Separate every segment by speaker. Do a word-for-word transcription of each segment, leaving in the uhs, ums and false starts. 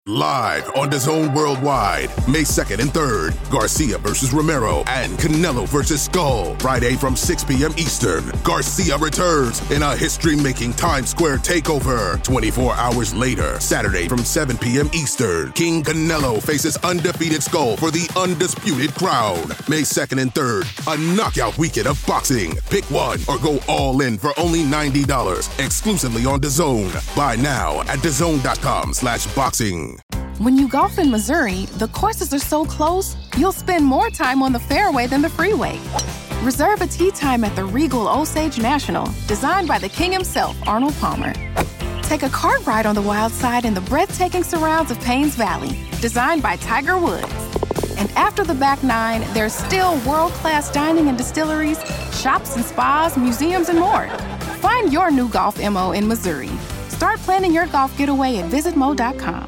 Speaker 1: Live on DAZN Worldwide, May second and third, Garcia versus Romero and Canelo versus Skull. Friday from six p.m. Eastern, Garcia returns in a history-making Times Square takeover. twenty-four hours later, Saturday from seven p.m. Eastern, King Canelo faces undefeated Skull for the undisputed crown. May second and third, a knockout weekend of boxing. Pick one or go all in for only ninety dollars, exclusively on DAZN. Buy now at DAZN.com slash boxing.
Speaker 2: When you golf in Missouri, the courses are so close, you'll spend more time on the fairway than the freeway. Reserve a tee time at the Regal Osage National, designed by the king himself, Arnold Palmer. Take a cart ride on the wild side in the breathtaking surrounds of Paynes Valley, designed by Tiger Woods. And after the back nine, there's still world-class dining and distilleries, shops and spas, museums, and more. Find your new golf M O in Missouri. Start planning your golf getaway at visit mo dot com.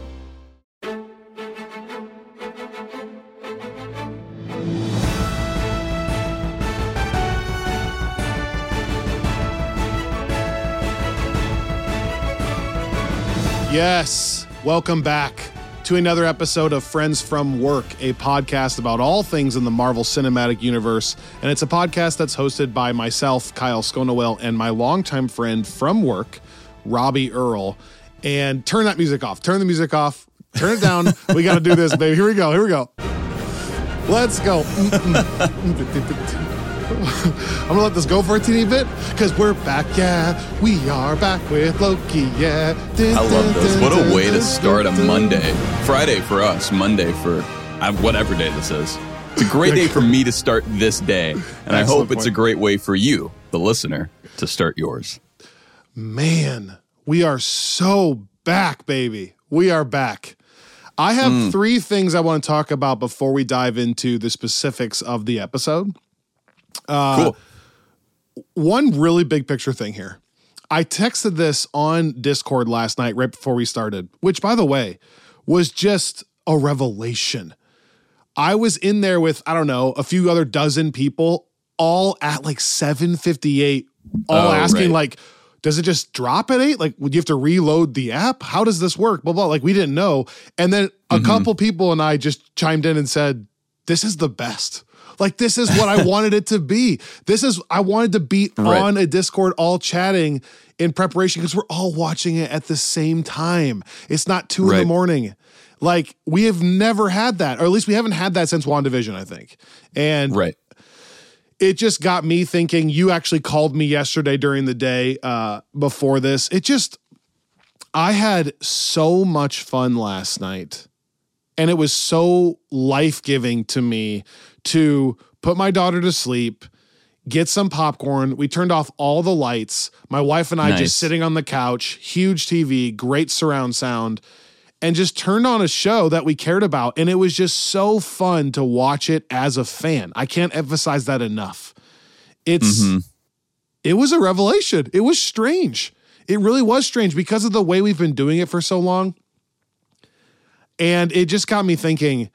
Speaker 3: Yes, welcome back to another episode of Friends from Work, a podcast about all things in the Marvel Cinematic Universe. And it's a podcast that's hosted by myself, Kyle Sconowell, and my longtime friend from work, Robbie Earl. And turn that music off. Turn the music off. Turn it down. We got to do this, baby. Here we go. Here we go. Let's go. I'm gonna let this go for a teeny bit because we're back, yeah. We are back with Loki, yeah.
Speaker 4: I love this. What a way to start a Monday. Friday for us, Monday for whatever day this is. It's a great day for me to start this day, and Excellent I hope it's point. a great way for you, the listener, to start yours.
Speaker 3: Man, we are so back, baby. We are back. I have mm. three things I want to talk about before we dive into the specifics of the episode. Uh, cool. One really big picture thing here. I texted this on Discord last night right before we started, which, by the way, was just a revelation. I was in there with, I don't know, a few other dozen people, all at like seven fifty-eight, all oh, asking right. like, does it just drop at eight? Like, would you have to reload the app? How does this work? Blah, blah. Like, we didn't know. And then a mm-hmm. couple people and I just chimed in and said, this is the best. Like, this is what I wanted it to be. This is, I wanted to be right. on a Discord all chatting in preparation because we're all watching it at the same time. It's not two right. in the morning. Like, we have never had that, or at least we haven't had that since WandaVision, I think. And
Speaker 4: right.
Speaker 3: it just got me thinking. You actually called me yesterday during the day uh, before this. It just, I had so much fun last night. And it was so life-giving to me to put my daughter to sleep, get some popcorn. We turned off all the lights. My wife and I nice. just sitting on the couch, huge T V, great surround sound, and just turned on a show that we cared about. And it was just so fun to watch it as a fan. I can't emphasize that enough. It's, mm-hmm. it was a revelation. It was strange. It really was strange because of the way we've been doing it for so long. And it just got me thinking,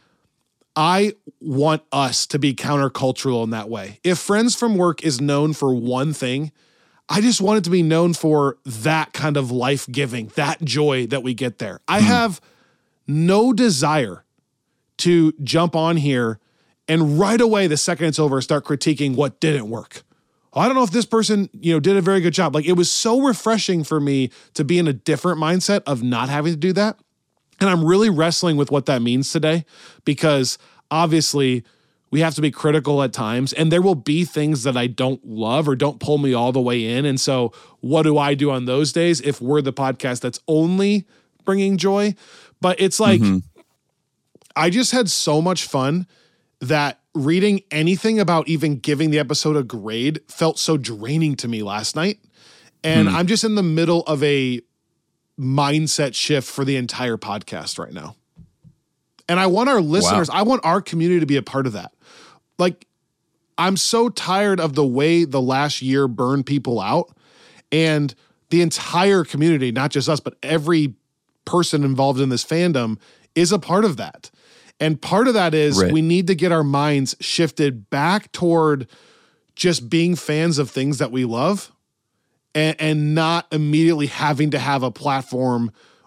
Speaker 3: I want us to be countercultural in that way. If Friends from Work is known for one thing, I just want it to be known for that kind of life-giving, that joy that we get there. I mm. have no desire to jump on here and right away, the second it's over, start critiquing what didn't work. I don't know if this person, you know, did a very good job. Like, it was so refreshing for me to be in a different mindset of not having to do that. And I'm really wrestling with what that means today because obviously we have to be critical at times and there will be things that I don't love or don't pull me all the way in. And so what do I do on those days if we're the podcast that's only bringing joy? But it's like, mm-hmm. I just had so much fun that reading anything about even giving the episode a grade felt so draining to me last night. And mm. I'm just in the middle of a mindset shift for the entire podcast right now. And I want our listeners, wow. I want our community to be a part of that. Like, I'm so tired of the way the last year burned people out, and the entire community, not just us, but every person involved in this fandom is a part of that. And part of that is right. we need to get our minds shifted back toward just being fans of things that we love. And, and not immediately having to have a platform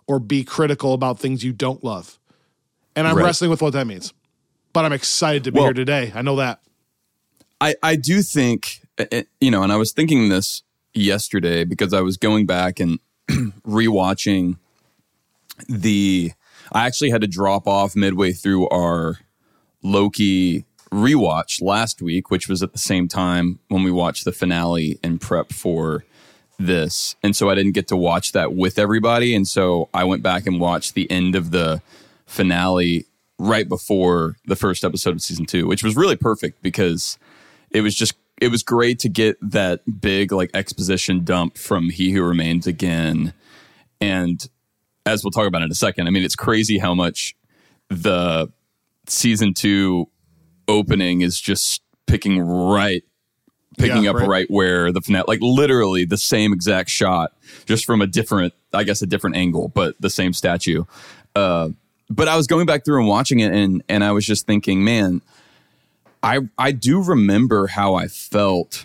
Speaker 3: or be critical about things you don't love. And I'm
Speaker 4: right.
Speaker 3: wrestling with what that means. But I'm excited to be
Speaker 4: well,
Speaker 3: here today. I know that.
Speaker 4: I, I do think, you know, and I was thinking this yesterday because I was going back and rewatching the, I actually had to drop off midway through our Loki rewatch last week, which was at the same time when we watched the finale and prep for this. And so I didn't get to watch that with everybody. And so I went back and watched the end of the finale right before the first episode of season two, which was really perfect because it was just, it was great to get that big like exposition dump from He Who Remains again. And as we'll talk about in a second, I mean, it's crazy how much the season two opening is just picking right, picking yeah, up right. right where the finale, like literally the same exact shot, just from a different, I guess a different angle, but the same statue. Uh, but I was going back through and watching it and, and I was just thinking, man, I I do remember how I felt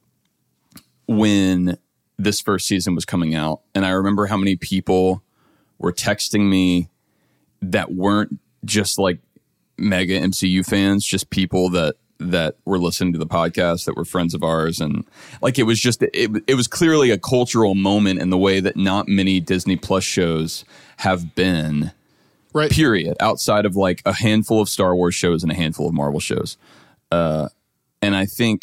Speaker 4: when this first season was coming out. And I remember how many people were texting me that weren't just like mega M C U fans, just people that that were listening to the podcast that were friends of ours. And like, it was just, it, it was clearly a cultural moment in the way that not many Disney Plus shows have been,
Speaker 3: right?
Speaker 4: Period. Outside of like a handful of Star Wars shows and a handful of Marvel shows. Uh, and I think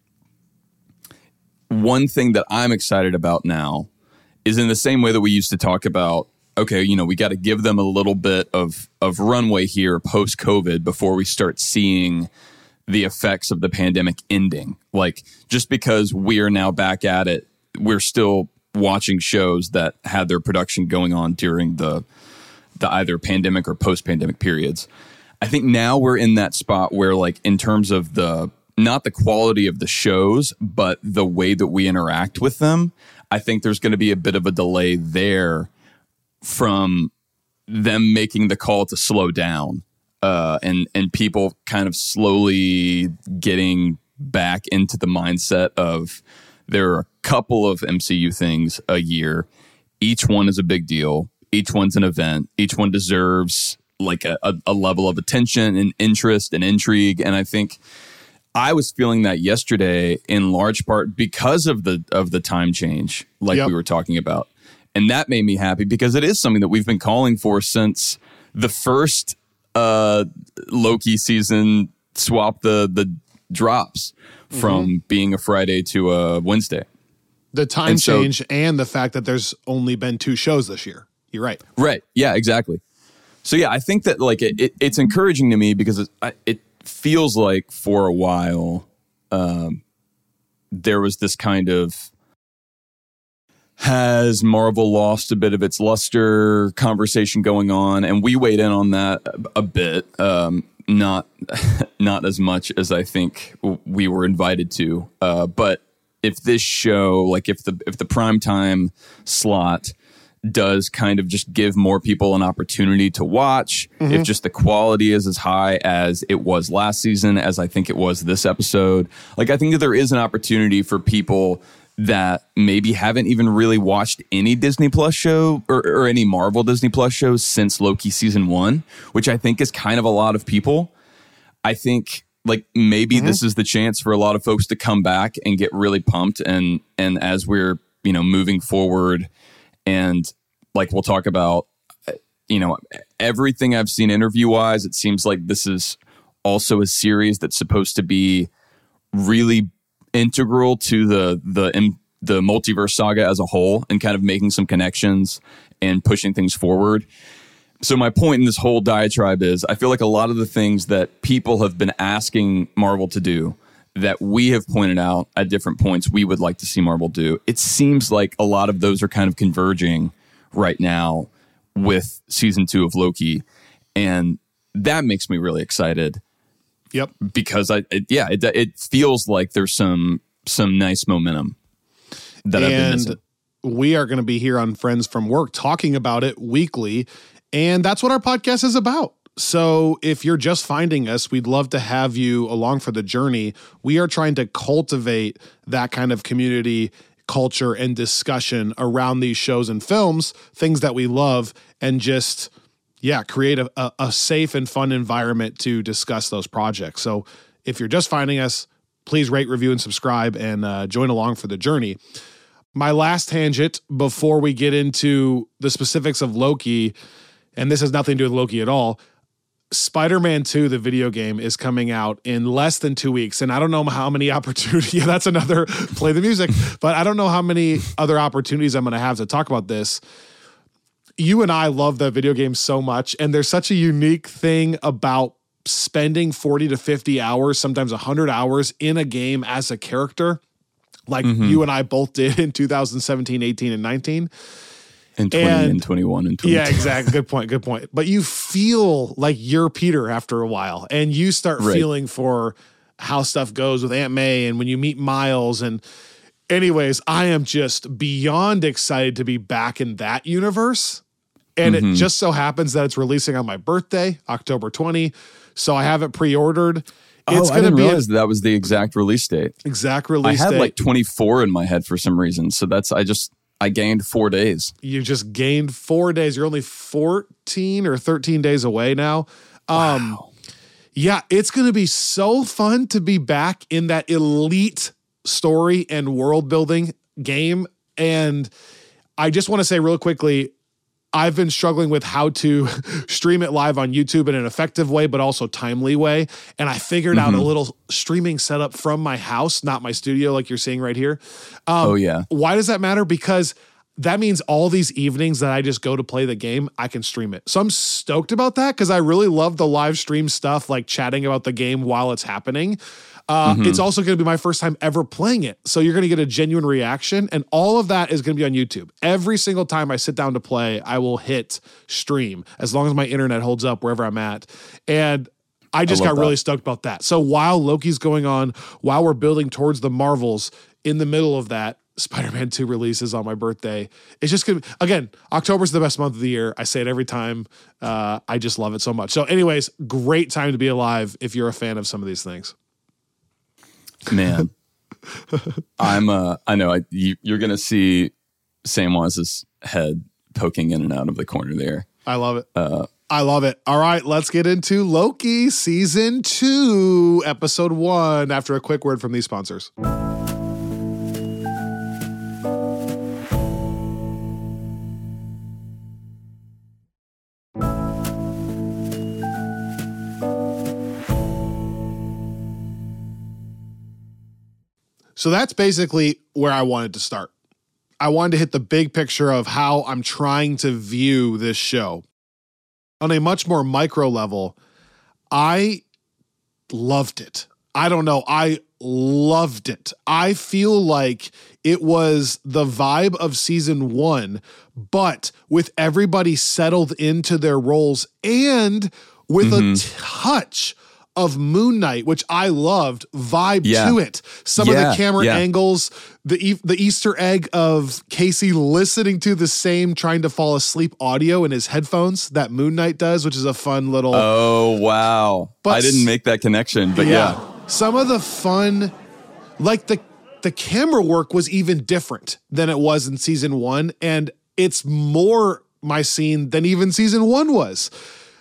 Speaker 4: one thing that I'm excited about now is in the same way that we used to talk about, okay, you know, we got to give them a little bit of, of runway here post-COVID before we start seeing the effects of the pandemic ending. Like, just because we are now back at it, we're still watching shows that had their production going on during the the either pandemic or post-pandemic periods. I think now we're in that spot where, like, in terms of the, not the quality of the shows, but the way that we interact with them, I think there's going to be a bit of a delay there from them making the call to slow down uh, and, and people kind of slowly getting back into the mindset of there are a couple of M C U things a year. Each one is a big deal. Each one's an event. Each one deserves like a, a, a level of attention and interest and intrigue. And I think I was feeling that yesterday in large part because of the of the time change, like yep. we were talking about. And that made me happy because it is something that we've been calling for since the first uh, Loki season swapped the, the drops mm-hmm. from being a Friday to a Wednesday.
Speaker 3: The time and change so, and the fact that there's only been two shows this year. You're right.
Speaker 4: Right. Yeah, exactly. So yeah, I think that like it, it, it's encouraging to me because it, it feels like for a while um, there was this kind of has Marvel lost a bit of its luster conversation going on, and we weighed in on that a, a bit, um, not not as much as I think we were invited to. Uh, but if this show, like if the if the primetime slot does kind of just give more people an opportunity to watch, mm-hmm. if just the quality is as high as it was last season, as I think it was this episode, like I think that there is an opportunity for people that maybe haven't even really watched any Disney Plus show or, or any Marvel Disney Plus shows since Loki season one, which I think is kind of a lot of people. I think like maybe mm-hmm. this is the chance for a lot of folks to come back and get really pumped. And, and as we're, you know, moving forward, and like we'll talk about, you know, everything I've seen interview wise, it seems like this is also a series that's supposed to be really integral to the the the multiverse saga as a whole and kind of making some connections and pushing things forward. So my point in this whole diatribe is I feel like a lot of the things that people have been asking Marvel to do that we have pointed out at different points we would like to see Marvel do, it seems like a lot of those are kind of converging right now with season two of Loki. And that makes me really excited.
Speaker 3: Yep.
Speaker 4: Because I, it, yeah, it, it feels like there's some, some nice momentum that
Speaker 3: and
Speaker 4: I've been missing.
Speaker 3: We are going to be here on Friends from Work talking about it weekly. And that's what our podcast is about. So if you're just finding us, we'd love to have you along for the journey. We are trying to cultivate that kind of community, culture and discussion around these shows and films, things that we love, and just, yeah, create a, a, a safe and fun environment to discuss those projects. So if you're just finding us, please rate, review, and subscribe, and uh, join along for the journey. My last tangent before we get into the specifics of Loki, and this has nothing to do with Loki at all, Spider-Man two, the video game, is coming out in less than two weeks. And I don't know how many opportunities, yeah, that's another play the music, but I don't know how many other opportunities I'm going to have to talk about this. You and I love that video game so much. And there's such a unique thing about spending forty to fifty hours, sometimes one hundred hours in a game as a character, like mm-hmm. you and I both did in two thousand seventeen, eighteen, and nineteen.
Speaker 4: And twenty and, and twenty-one and twenty-two.
Speaker 3: Yeah, exactly. Good point. Good point. But you feel like you're Peter after a while, and you start right. feeling for how stuff goes with Aunt May and when you meet Miles. And anyways, I am just beyond excited to be back in that universe. And mm-hmm. it just so happens that it's releasing on my birthday, October twentieth. So I have it pre-ordered. It's
Speaker 4: oh,
Speaker 3: gonna
Speaker 4: I didn't
Speaker 3: be
Speaker 4: realize a, that was the exact release date.
Speaker 3: Exact release date.
Speaker 4: I had date. like twenty-four in my head for some reason. So that's, I just... I gained four days. You
Speaker 3: just gained four days. You're only fourteen or thirteen days away now. Um, wow. Yeah, it's going to be so fun to be back in that elite story and world building game. And I just want to say real quickly, I've been struggling with how to stream it live on YouTube in an effective way, but also timely way. And I figured mm-hmm. out a little streaming setup from my house, not my studio, like you're seeing right here. Um,
Speaker 4: oh, yeah.
Speaker 3: Why does that matter? Because that means all these evenings that I just go to play the game, I can stream it. So I'm stoked about that because I really love the live stream stuff, like chatting about the game while it's happening. Uh, mm-hmm. It's also going to be my first time ever playing it. So you're going to get a genuine reaction, and all of that is going to be on YouTube. Every single time I sit down to play, I will hit stream as long as my internet holds up wherever I'm at. And I just I got that. really stoked about that. So while Loki's going on, while we're building towards the Marvels, in the middle of that, Spider-Man two releases on my birthday. It's just going to, again, October's the best month of the year. I say it every time. Uh, I just love it so much. So anyways, great time to be alive if you're a fan of some of these things.
Speaker 4: Man, I'm, uh, I know I, you, you're going to see Samwaz's head poking in and out of the corner there.
Speaker 3: I love it. Uh, I love it. All right, let's get into Loki season two, episode one, after a quick word from these sponsors. So that's basically where I wanted to start. I wanted to hit the big picture of how I'm trying to view this show. On a much more micro level, I loved it. I don't know. I loved it. I feel like it was the vibe of season one, but with everybody settled into their roles and with mm-hmm. a touch of Moon Knight, which I loved, vibe yeah. to it. Some yeah. of the camera yeah. angles, the e- the Easter egg of Casey listening to the same trying to fall asleep audio in his headphones that Moon Knight does, which is a fun little...
Speaker 4: Oh, wow. But I didn't make that connection, but yeah. yeah.
Speaker 3: Some of the fun, like the, the camera work was even different than it was in season one, and it's more my scene than even season one was.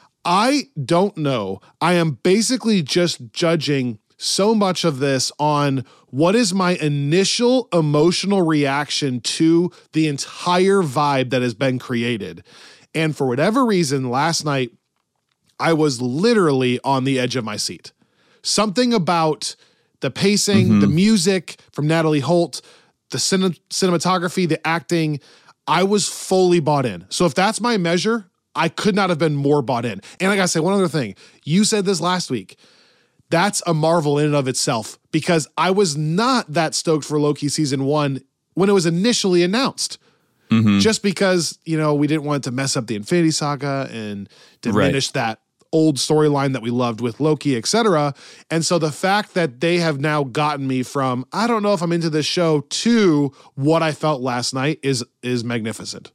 Speaker 3: I don't know. I am basically just judging so much of this on what is my initial emotional reaction to the entire vibe that has been created. And for whatever reason, last night, I was literally on the edge of my seat. Something about the pacing, mm-hmm. the music from Natalie Holt, the cin- cinematography, the acting, I was fully bought in. So if that's my measure, I could not have been more bought in. And I gotta say one other thing. You said this last week. That's a marvel in and of itself because I was not that stoked for Loki season one when it was initially announced. Mm-hmm. Just because, you know, we didn't want it to mess up the Infinity Saga and diminish right. that old storyline that we loved with Loki, et cetera. And so the fact that they have now gotten me from, I don't know if I'm into this show, to what I felt last night is is magnificent.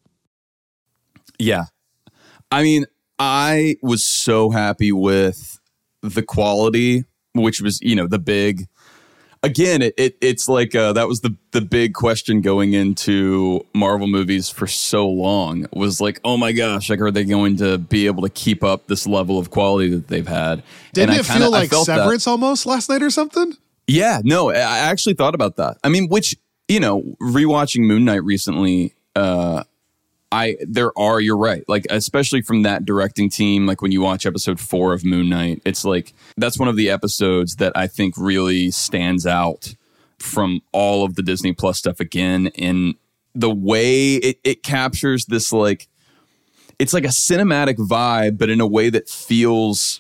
Speaker 4: Yeah. I mean, I was so happy with the quality, which was, you know, the big again, it, it it's like uh, that was the the big question going into Marvel movies for so long. Was like, oh my gosh, like are they going to be able to keep up this level of quality that they've had?
Speaker 3: Didn't
Speaker 4: and
Speaker 3: it
Speaker 4: I kinda,
Speaker 3: feel like Severance
Speaker 4: that.
Speaker 3: almost last night or something?
Speaker 4: Yeah, no, I actually thought about that. I mean, which, you know, rewatching Moon Knight recently, uh, I there are, you're right, like especially from that directing team, like when you watch episode four of Moon Knight, it's like that's one of the episodes that I think really stands out from all of the Disney Plus stuff again, in the way it, it captures this, like, it's like a cinematic vibe, but in a way that feels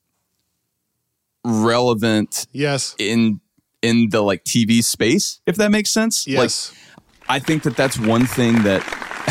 Speaker 4: relevant.
Speaker 3: Yes.
Speaker 4: In in the like T V space, if that makes sense.
Speaker 3: Yes.
Speaker 4: Like, I think that that's one thing that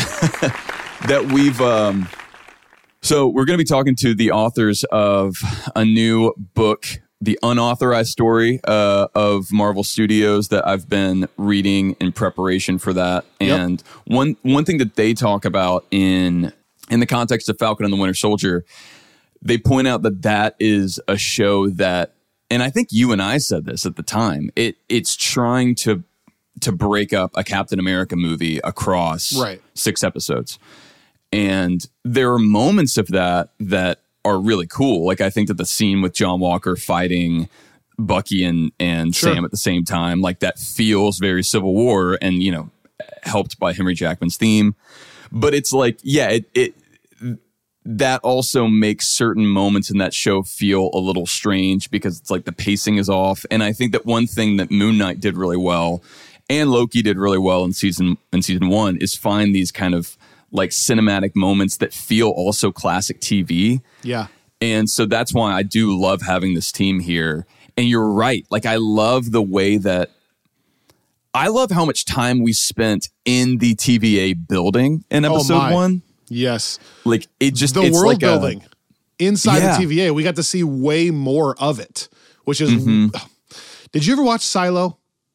Speaker 4: that we've um so we're going to be talking to the authors of a new book, The Unauthorized Story uh, of Marvel Studios, that I've been reading in preparation for that.
Speaker 3: Yep.
Speaker 4: And one one thing that they talk about in in the context of Falcon and the Winter Soldier, they point out that that is a show that, and I think you and I said this at the time, it it's trying to to break up a Captain America movie across
Speaker 3: right.
Speaker 4: six episodes. And there are moments of that that are really cool. Like I think that the scene with John Walker fighting Bucky and, and
Speaker 3: sure.
Speaker 4: Sam at the same time, like that feels very Civil War and, you know, helped by Henry Jackman's theme. But it's like, yeah, it, it that also makes certain moments in that show feel a little strange because it's like the pacing is off. And I think that one thing that Moon Knight did really well and Loki did really well in season in season one is find these kind of like cinematic moments that feel also classic T V.
Speaker 3: Yeah.
Speaker 4: And so that's why I do love having this team here. And you're right. Like I love the way that I love how much time we spent in the T V A building in episode
Speaker 3: oh
Speaker 4: one.
Speaker 3: Yes.
Speaker 4: Like it just,
Speaker 3: the
Speaker 4: it's
Speaker 3: world
Speaker 4: like
Speaker 3: building
Speaker 4: a,
Speaker 3: inside
Speaker 4: yeah.
Speaker 3: the T V A. We got to see way more of it, which is,
Speaker 4: mm-hmm.
Speaker 3: Did you ever watch Silo?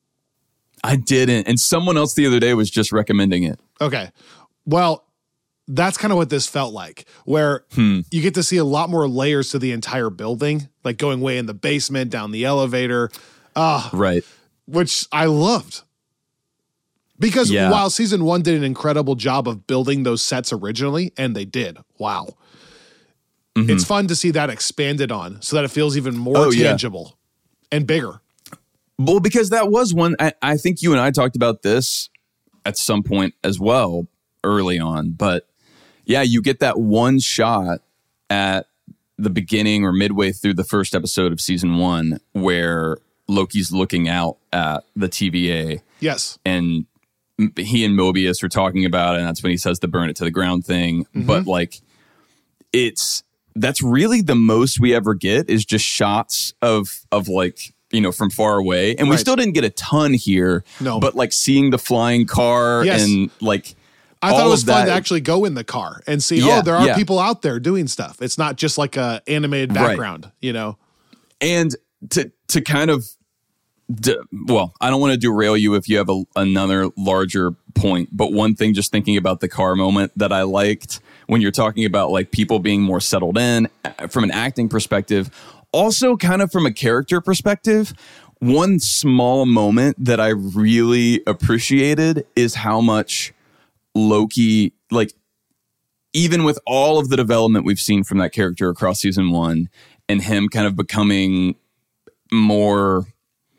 Speaker 4: I didn't. And someone else the other day was just recommending it.
Speaker 3: Okay. Well, that's kind of what this felt like, where
Speaker 4: hmm.
Speaker 3: you get to see a lot more layers to the entire building, like going way in the basement, down the elevator. Uh,
Speaker 4: right.
Speaker 3: Which I loved. Because
Speaker 4: yeah.
Speaker 3: while season one did an incredible job of building those sets originally, and they did, wow. Mm-hmm. It's fun to see that expanded on so that it feels even more
Speaker 4: oh,
Speaker 3: tangible yeah. and bigger.
Speaker 4: Well, because that was one, I, I think you and I talked about this at some point as well early on, but yeah, you get that one shot at the beginning or midway through the first episode of season one where Loki's looking out at the T V A.
Speaker 3: Yes.
Speaker 4: And he and Mobius are talking about it, and that's when he says the burn it to the ground thing. Mm-hmm. But like, it's, that's really the most we ever get is just shots of, of like, you know, from far away. And right. we still didn't get a ton here.
Speaker 3: No.
Speaker 4: But like seeing the flying car
Speaker 3: yes.
Speaker 4: and like,
Speaker 3: I thought it was fun
Speaker 4: that,
Speaker 3: to actually go in the car and see,
Speaker 4: yeah,
Speaker 3: oh, there are
Speaker 4: yeah.
Speaker 3: people out there doing stuff. It's not just like a animated background, right. you know?
Speaker 4: And to, to kind of, d- well, I don't want to derail you if you have a, another larger point, but one thing, just thinking about the car moment that I liked when you're talking about like people being more settled in from an acting perspective, also kind of from a character perspective, one small moment that I really appreciated is how much Loki, like, even with all of the development we've seen from that character across season one and him kind of becoming more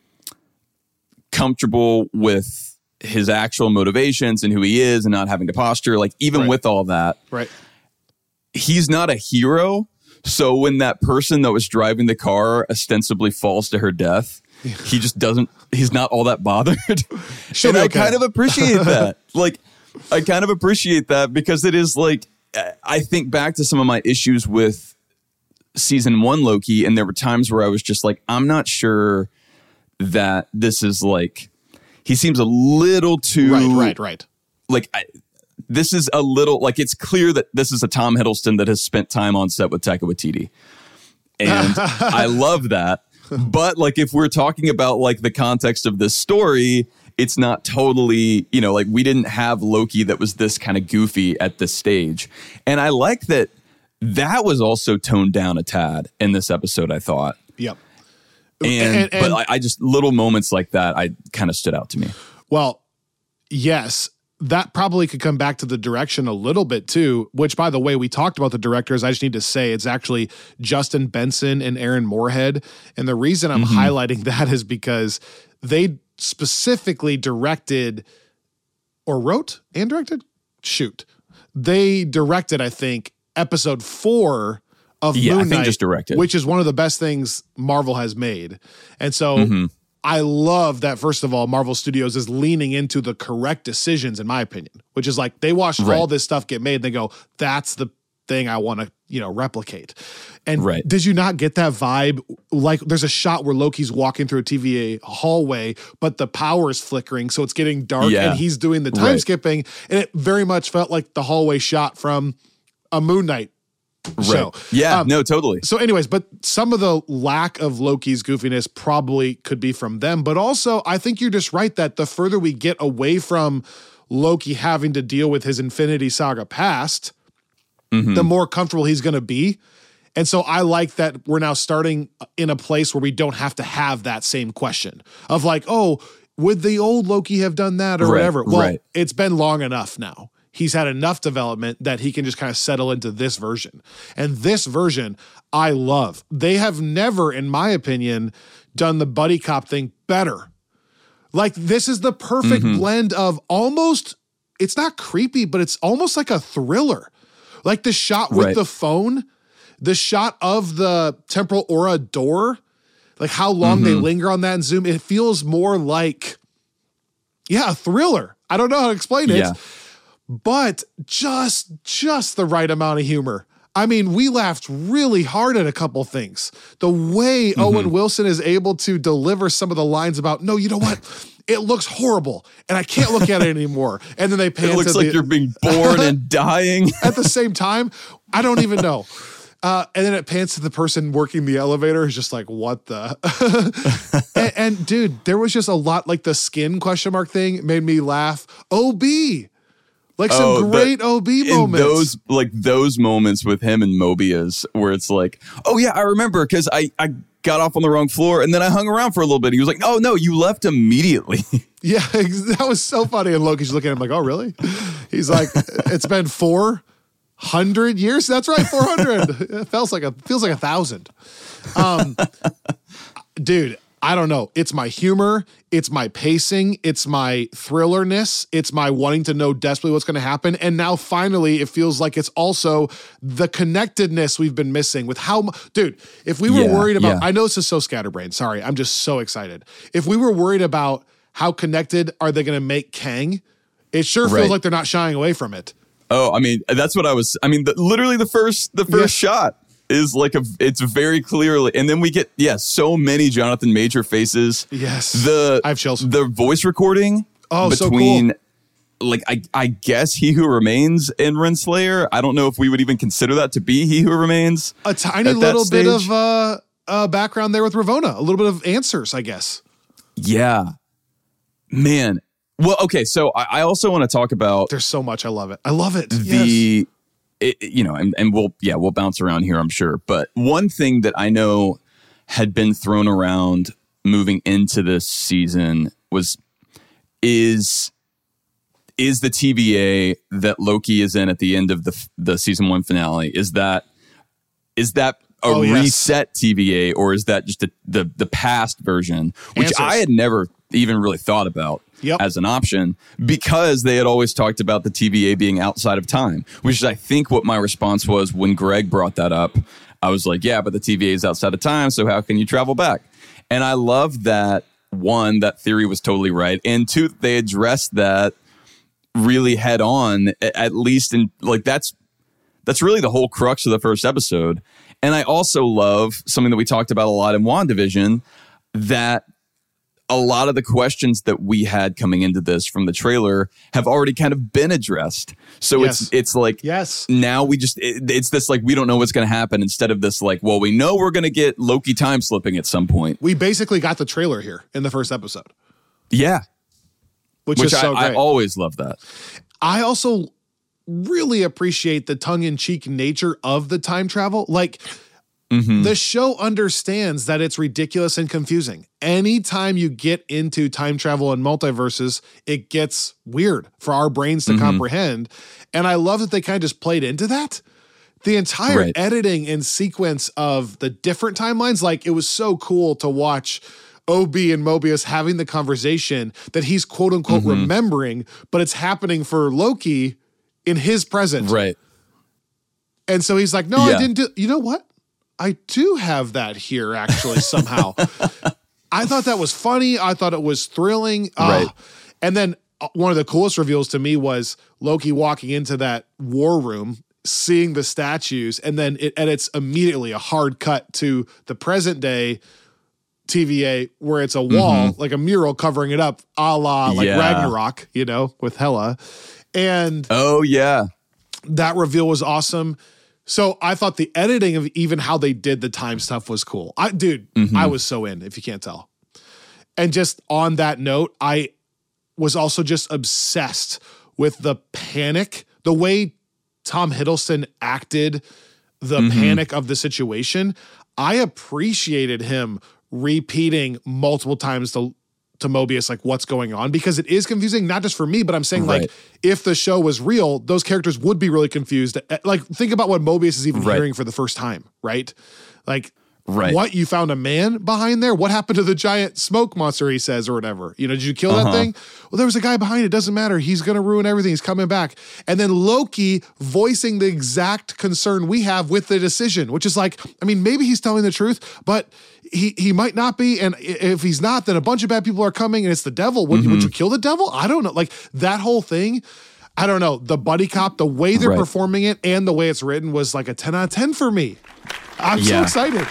Speaker 4: comfortable with his actual motivations and who he is and not having to posture, like even
Speaker 3: right.
Speaker 4: with all that,
Speaker 3: right?
Speaker 4: He's not a hero. So when that person that was driving the car ostensibly falls to her death, he just doesn't, he's not all that bothered. And I
Speaker 3: okay.
Speaker 4: kind of appreciate that. Like, I kind of appreciate that because it is like, I think back to some of my issues with season one Loki, and there were times where I was just like, I'm not sure that this is like, he seems a little too...
Speaker 3: Right, right, right.
Speaker 4: Like, I, this is a little, like, it's clear that this is a Tom Hiddleston that has spent time on set with Taika Waititi. And I love that. But, like, if we're talking about, like, the context of this story... It's not totally, you know, like we didn't have Loki that was this kind of goofy at this stage. And I like that that was also toned down a tad in this episode, I thought.
Speaker 3: Yep.
Speaker 4: And,
Speaker 3: and, and
Speaker 4: but I, I just little moments like that, I kind of stood out to me.
Speaker 3: Well, yes, that probably could come back to the direction a little bit too, which by the way, we talked about the directors. I just need to say it's actually Justin Benson and Aaron Moorhead. And the reason I'm mm-hmm. highlighting that is because they specifically directed or wrote and directed? Shoot. They directed, I think, episode four of
Speaker 4: yeah,
Speaker 3: Moon
Speaker 4: I think
Speaker 3: Knight,
Speaker 4: just directed.
Speaker 3: which is one of the best things Marvel has made. And so mm-hmm. I love that, first of all, Marvel Studios is leaning into the correct decisions, in my opinion, which is like they watch right. all this stuff get made and they go, that's the thing I want to, you know, replicate. And
Speaker 4: right.
Speaker 3: did you not get that vibe? Like there's a shot where Loki's walking through a T V A hallway, but the power is flickering, so it's getting dark
Speaker 4: yeah.
Speaker 3: and he's doing the time
Speaker 4: right.
Speaker 3: skipping. And it very much felt like the hallway shot from a Moon Knight show.
Speaker 4: Right. Yeah, um, no, totally.
Speaker 3: So anyways, but some of the lack of Loki's goofiness probably could be from them. But also, I think you're just right that the further we get away from Loki having to deal with his Infinity Saga past, mm-hmm. the more comfortable he's going to be. And so I like that we're now starting in a place where we don't have to have that same question of like, oh, would the old Loki have done that or
Speaker 4: right,
Speaker 3: whatever? Well,
Speaker 4: right.
Speaker 3: it's been long enough now. He's had enough development that he can just kind of settle into this version. And this version, I love. They have never, in my opinion, done the buddy cop thing better. Like, this is the perfect mm-hmm. blend of almost, it's not creepy, but it's almost like a thriller. Like the shot with
Speaker 4: right.
Speaker 3: the phone, the shot of the temporal aura door, like how long mm-hmm. they linger on that and zoom, it feels more like, yeah, a thriller. I don't know how to explain it.
Speaker 4: Yeah.
Speaker 3: But just, just the right amount of humor. I mean, we laughed really hard at a couple things. The way mm-hmm. Owen Wilson is able to deliver some of the lines about, no, you know what? It looks horrible, and I can't look at it anymore. And then they pan
Speaker 4: It looks
Speaker 3: to
Speaker 4: like
Speaker 3: the,
Speaker 4: you're being born and dying.
Speaker 3: At the same time, I don't even know. Uh, and then it pans to the person working the elevator who's just like, what the? and, and dude, there was just a lot, like the skin question mark thing made me laugh. O B. Like some
Speaker 4: oh,
Speaker 3: great O B moments.
Speaker 4: Those like those moments with him and Mobius where it's like, oh yeah, I remember because I, I got off on the wrong floor and then I hung around for a little bit. He was like, oh no, you left immediately.
Speaker 3: Yeah, that was so funny. And Loki's looking at him like, oh really? He's like, it's been four hundred years. That's right, four hundred. It feels like a feels like a thousand. Um, dude. I don't know. It's my humor. It's my pacing. It's my thrillerness. It's my wanting to know desperately what's going to happen. And now finally, it feels like it's also the connectedness we've been missing with how, dude, if we were
Speaker 4: yeah,
Speaker 3: worried about,
Speaker 4: yeah.
Speaker 3: I know this is so scatterbrained. Sorry. I'm just so excited. If we were worried about how connected are they going to make Kang, it sure feels
Speaker 4: right.
Speaker 3: like they're not shying away from it.
Speaker 4: Oh, I mean, that's what I was, I mean, the, literally the first, the first
Speaker 3: yeah.
Speaker 4: shot. Is like a, it's very clearly, and then we get, yeah, so many Jonathan Major faces.
Speaker 3: Yes.
Speaker 4: The,
Speaker 3: I have chills.
Speaker 4: The voice recording
Speaker 3: oh,
Speaker 4: between,
Speaker 3: so
Speaker 4: cool. like, I, I guess He Who Remains and Renslayer. I don't know if we would even consider that to be He Who Remains.
Speaker 3: A tiny little bit of uh, uh, background there with Ravonna, a little bit of answers, I guess.
Speaker 4: Yeah. Man. Well, okay, so I, I also want to talk about.
Speaker 3: There's so much. I love it. I love it.
Speaker 4: The.
Speaker 3: Yes.
Speaker 4: It, you know, and, and we'll, yeah, we'll bounce around here, I'm sure. But one thing that I know had been thrown around moving into this season was, is, is the T V A that Loki is in at the end of the the season one finale, is that, is that a
Speaker 3: oh, yes.
Speaker 4: reset T V A or is that just a, the, the past version, which
Speaker 3: Answers.
Speaker 4: I had never even really thought about. Yep. As an option because they had always talked about the T V A being outside of time, which is I think what my response was when Greg brought that up. I was like, yeah, but the T V A is outside of time, so how can you travel back? And I love that, one, that theory was totally right, and two, they addressed that really head on, at least in like that's that's really the whole crux of the first episode. And I also love something that we talked about a lot in WandaVision, that a lot of the questions that we had coming into this from the trailer have already kind of been addressed. So yes. it's it's like
Speaker 3: yes.
Speaker 4: now we just it, it's this like we don't know what's going to happen instead of this like, well, we know we're going to get Loki time slipping at some point.
Speaker 3: We basically got the trailer here in the first episode.
Speaker 4: Yeah.
Speaker 3: Which,
Speaker 4: Which
Speaker 3: is so
Speaker 4: I,
Speaker 3: great.
Speaker 4: I always love that.
Speaker 3: I also really appreciate the tongue-in-cheek nature of the time travel. Like Mm-hmm. The show understands that it's ridiculous and confusing. Anytime you get into time travel and multiverses, it gets weird for our brains to mm-hmm. comprehend. And I love that they kind of just played into that. The entire right. editing and sequence of the different timelines, like it was so cool to watch O B and Mobius having the conversation that he's quote unquote mm-hmm. remembering, but it's happening for Loki in his present.
Speaker 4: Right.
Speaker 3: And so he's like, no, yeah. I didn't do, you know what? I do have that here actually somehow. I thought that was funny. I thought it was thrilling. Uh, right. And then one of the coolest reveals to me was Loki walking into that war room, seeing the statues, and then it edits immediately a hard cut to the present day T V A where it's a wall, mm-hmm. like a mural covering it up, a la like yeah. Ragnarok, you know, with Hela. And
Speaker 4: oh yeah,
Speaker 3: that reveal was awesome. So I thought the editing of even how they did the time stuff was cool. I, dude, mm-hmm. I was so in, if you can't tell. And just on that note, I was also just obsessed with the panic, the way Tom Hiddleston acted the mm-hmm. panic of the situation. I appreciated him repeating multiple times to, to Mobius, like what's going on, because it is confusing, not just for me, but I'm saying right. like if the show was real, those characters would be really confused. Like think about what Mobius is even right. hearing for the first time, right? Like right. what, you found a man behind there? What happened to the giant smoke monster, he says, or whatever? You know, did you kill uh-huh. that thing? Well, there was a guy behind it. Doesn't matter. He's going to ruin everything. He's coming back. And then Loki voicing the exact concern we have with the decision, which is like, I mean, maybe he's telling the truth, but he he might not be. And if he's not, then a bunch of bad people are coming and it's the devil. Would, mm-hmm. would you kill the devil? I don't know. Like that whole thing, I don't know. The buddy cop, the way they're right. performing it and the way it's written was like a ten out of ten for me. I'm yeah. so excited.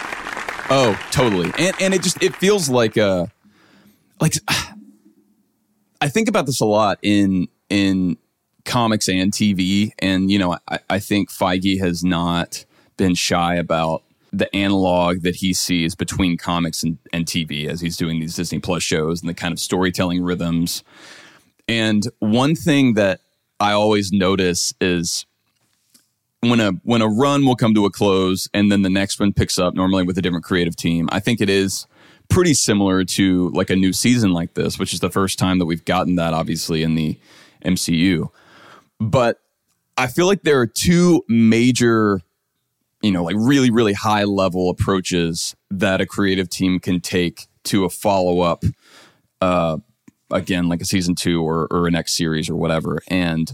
Speaker 4: Oh, totally. And and it just, it feels like a, like, I think about this a lot in, in comics and T V. And, you know, I, I think Feige has not been shy about the analog that he sees between comics and, and T V as he's doing these Disney Plus shows and the kind of storytelling rhythms. And one thing that I always notice is when a when a run will come to a close and then the next one picks up, normally with a different creative team, I think it is pretty similar to like a new season like this, which is the first time that we've gotten that, obviously, in the M C U. But I feel like there are two major, you know, like really, really high level approaches that a creative team can take to a follow up, uh, again, like a season two or, or a next series or whatever. And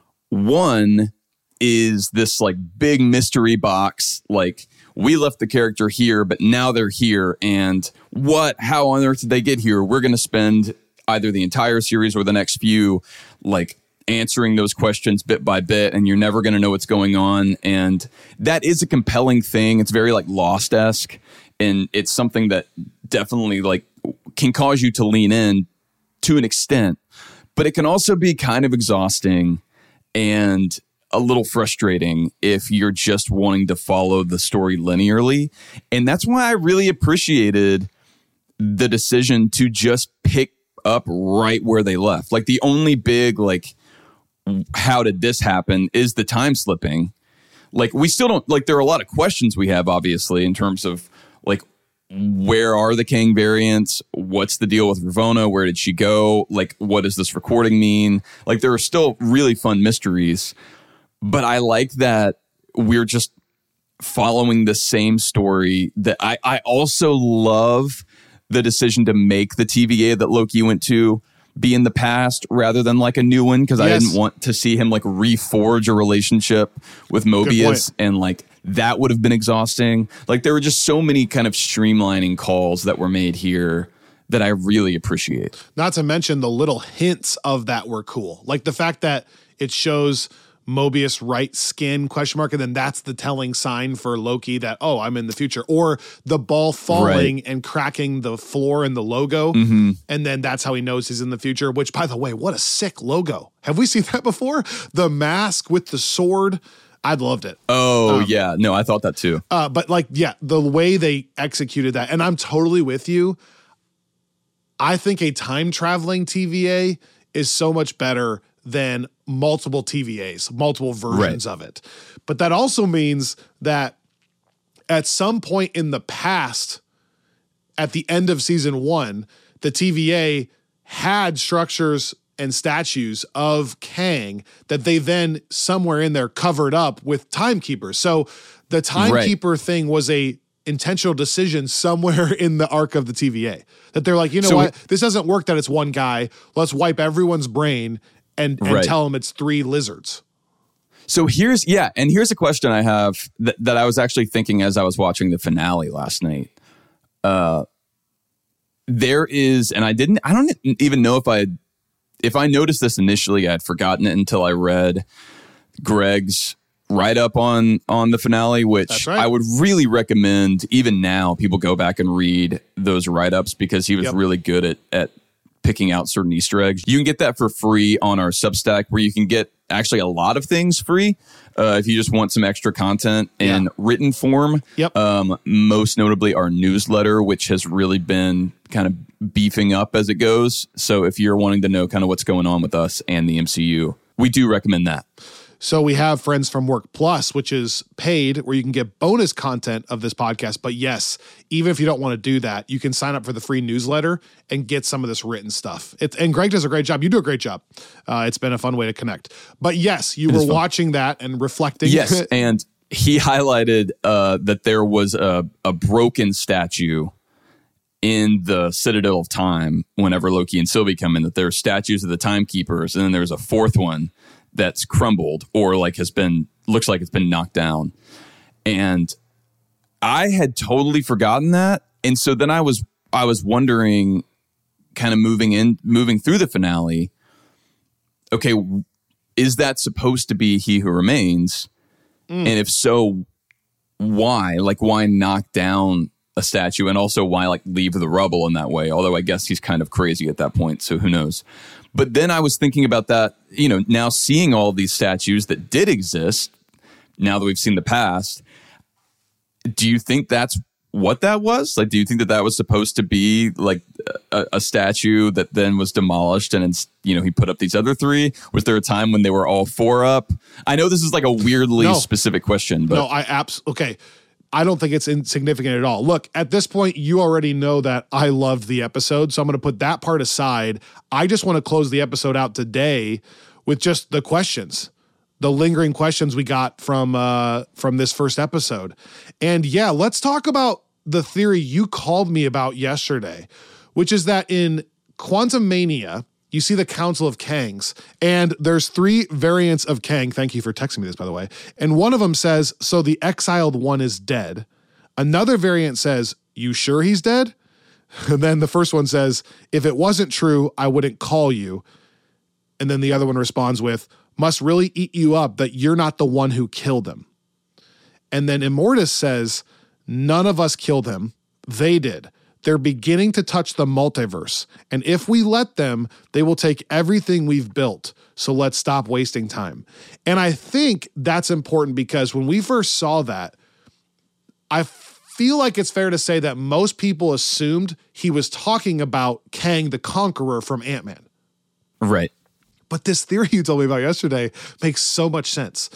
Speaker 4: one is this like big mystery box, like we left the character here, but now they're here. And what, how on earth did they get here? We're going to spend either the entire series or the next few, like answering those questions bit by bit, and you're never going to know what's going on. And that is a compelling thing. It's very like Lost-esque, and it's something that definitely like can cause you to lean in to an extent, but it can also be kind of exhausting and a little frustrating if you're just wanting to follow the story linearly. And that's why I really appreciated the decision to just pick up right where they left. Like the only big, like, how did this happen is the time slipping. Like we still don't, like there are a lot of questions we have, obviously, in terms of like, where are the Kang variants? What's the deal with Ravonna? Where did she go? Like, what does this recording mean? Like, there are still really fun mysteries, but I like that we're just following the same story. That I, I also love the decision to make the T V A that Loki went to be in the past rather than like a new one, because yes. I didn't want to see him like reforge a relationship with Mobius, and like that would have been exhausting. Like there were just so many kind of streamlining calls that were made here that I really appreciate. Not to mention the little hints of that were cool. Like the fact that it shows Mobius right skin question mark, and then that's the telling sign for Loki that, oh, I'm in the future. Or the ball falling right. and cracking the floor and the logo, mm-hmm. and then that's how he knows he's in the future, which, by the way, what a sick logo. Have we seen that before? The mask with the sword. I loved it. Oh, um, yeah. No, I thought that too. Uh, but like, yeah, the way they executed that, and I'm totally with you. I think a time traveling T V A is so much better than multiple T V As, multiple versions right. of it. But that also means that
Speaker 3: at some point in the past, at the end of season one, the T V A had structures and statues of Kang that they then somewhere in there covered up with timekeepers. So the timekeeper right. thing was a intentional decision somewhere in the arc of the T V A that they're like, you know so what, this doesn't work that it's one guy. Let's wipe everyone's brain and, and right. tell them it's three lizards.
Speaker 4: So here's, yeah. And here's a question I have that, that I was actually thinking as I was watching the finale last night. Uh, there is, and I didn't, I don't even know if I had, if I noticed this initially, I'd forgotten it until I read Greg's write-up on on the finale, which right. I would really recommend, even now, people go back and read those write-ups because he was yep. really good at, at picking out certain Easter eggs. You can get that for free on our Substack, where you can get actually a lot of things free uh, if you just want some extra content in yeah. written form.
Speaker 3: Yep.
Speaker 4: Um, most notably our newsletter, which has really been kind of beefing up as it goes. So if you're wanting to know kind of what's going on with us and the M C U, we do recommend that.
Speaker 3: So we have Friends from Work Plus, which is paid, where you can get bonus content of this podcast. But yes, even if you don't want to do that, you can sign up for the free newsletter and get some of this written stuff. It, and Greg does a great job. You do a great job. Uh, it's been a fun way to connect. But yes, you it were watching that and reflecting.
Speaker 4: Yes, and he highlighted uh, that there was a, a broken statue in the Citadel of Time whenever Loki and Sylvie come in, that there are statues of the timekeepers, and then there's a fourth one that's crumbled or like has been, looks like it's been knocked down. And I had totally forgotten that. And so then I was, I was wondering, kind of moving in, moving through the finale, okay, is that supposed to be He Who Remains? Mm. And if so, why? Like, why knock down a statue, and also why like leave the rubble in that way? Although I guess he's kind of crazy at that point, so who knows? But then I was thinking about that, you know, now seeing all these statues that did exist, now that we've seen the past, do you think that's what that was? Like, do you think that that was supposed to be like a, a statue that then was demolished and, you know, he put up these other three? Was there a time when they were all four up? I know this is like a weirdly no. specific question, but
Speaker 3: no, I absolutely, okay. I don't think it's insignificant at all. Look, at this point, you already know that I loved the episode, so I'm going to put that part aside. I just want to close the episode out today with just the questions, the lingering questions we got from uh, from this first episode. And yeah, let's talk about the theory you called me about yesterday, which is that in Quantum Mania, you see the Council of Kangs, and there's three variants of Kang. Thank you for texting me this, by the way. And one of them says, so the exiled one is dead. Another variant says, you sure he's dead? And then the first one says, if it wasn't true, I wouldn't call you. And then the other one responds with, must really eat you up that you're not the one who killed him. And then Immortus says, none of us killed him. They did. They're beginning to touch the multiverse, and if we let them, they will take everything we've built. So let's stop wasting time. And I think that's important because when we first saw that, I feel like it's fair to say that most people assumed he was talking about Kang the Conqueror from Ant-Man.
Speaker 4: Right.
Speaker 3: But this theory you told me about yesterday makes so much sense.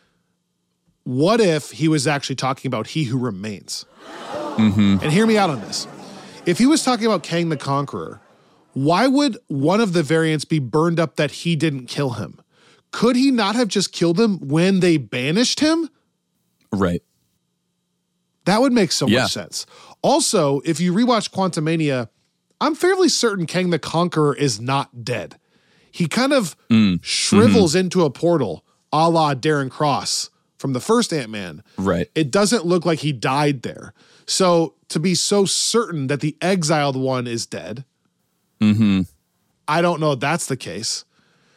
Speaker 3: What if he was actually talking about He Who Remains?
Speaker 4: Mm-hmm.
Speaker 3: And hear me out on this. If he was talking about Kang the Conqueror, why would one of the variants be burned up that he didn't kill him? Could he not have just killed him when they banished him?
Speaker 4: Right.
Speaker 3: That would make so
Speaker 4: yeah.
Speaker 3: much sense. Also, if you rewatch Quantumania, I'm fairly certain Kang the Conqueror is not dead. He kind of mm. shrivels mm-hmm. into a portal, a la Darren Cross from the first Ant-Man.
Speaker 4: Right.
Speaker 3: It doesn't look like he died there. So to be so certain that the exiled one is dead,
Speaker 4: mm-hmm.
Speaker 3: I don't know if that's the case.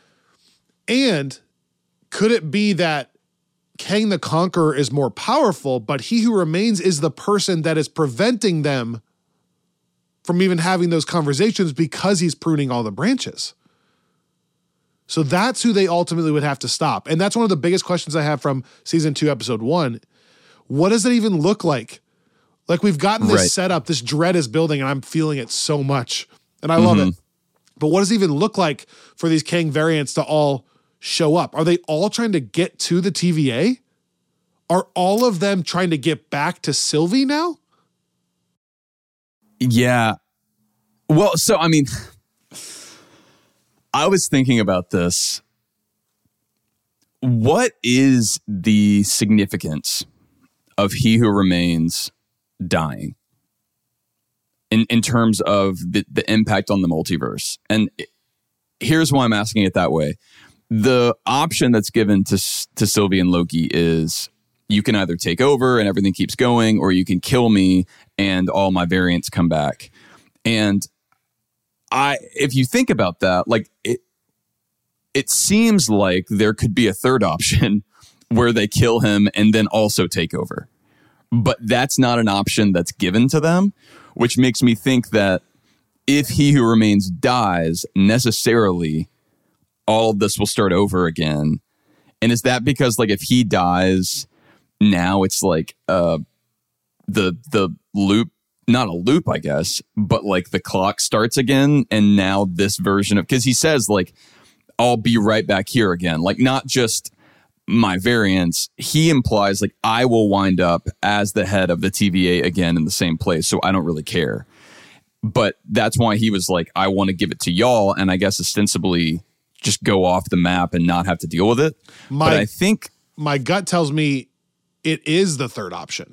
Speaker 3: And could it be that Kang the Conqueror is more powerful, but He Who Remains is the person that is preventing them from even having those conversations because he's pruning all the branches? So that's who they ultimately would have to stop. And that's one of the biggest questions I have from season two, episode one. What does it even look like? Like, we've gotten this
Speaker 4: right.
Speaker 3: setup, this dread is building, and I'm feeling it so much. And I love mm-hmm. it. But what does it even look like for these Kang variants to all show up? Are they all trying to get to the T V A? Are all of them trying to get back to Sylvie now?
Speaker 4: Yeah. Well, so, I mean, I was thinking about this. What is the significance of He Who Remains dying in, in terms of the, the impact on the multiverse? And here's why I'm asking it that way. The option that's given to, to Sylvie and Loki is you can either take over and everything keeps going, or you can kill me and all my variants come back. And I, if you think about that, like it, it seems like there could be a third option where they kill him and then also take over. But that's not an option that's given to them, which makes me think that if He Who Remains dies, necessarily all of this will start over again. And is that because, like, if he dies now, it's like uh, the the loop, not a loop, I guess, but like the clock starts again. And now this version of, because he says, like, I'll be right back here again. Like, not just my variants. He implies, like, I will wind up as the head of the T V A again in the same place. So I don't really care. But that's why he was like, I want to give it to y'all. And I guess ostensibly just go off the map and not have to deal with it.
Speaker 3: My,
Speaker 4: but I think
Speaker 3: my gut tells me it is the third option.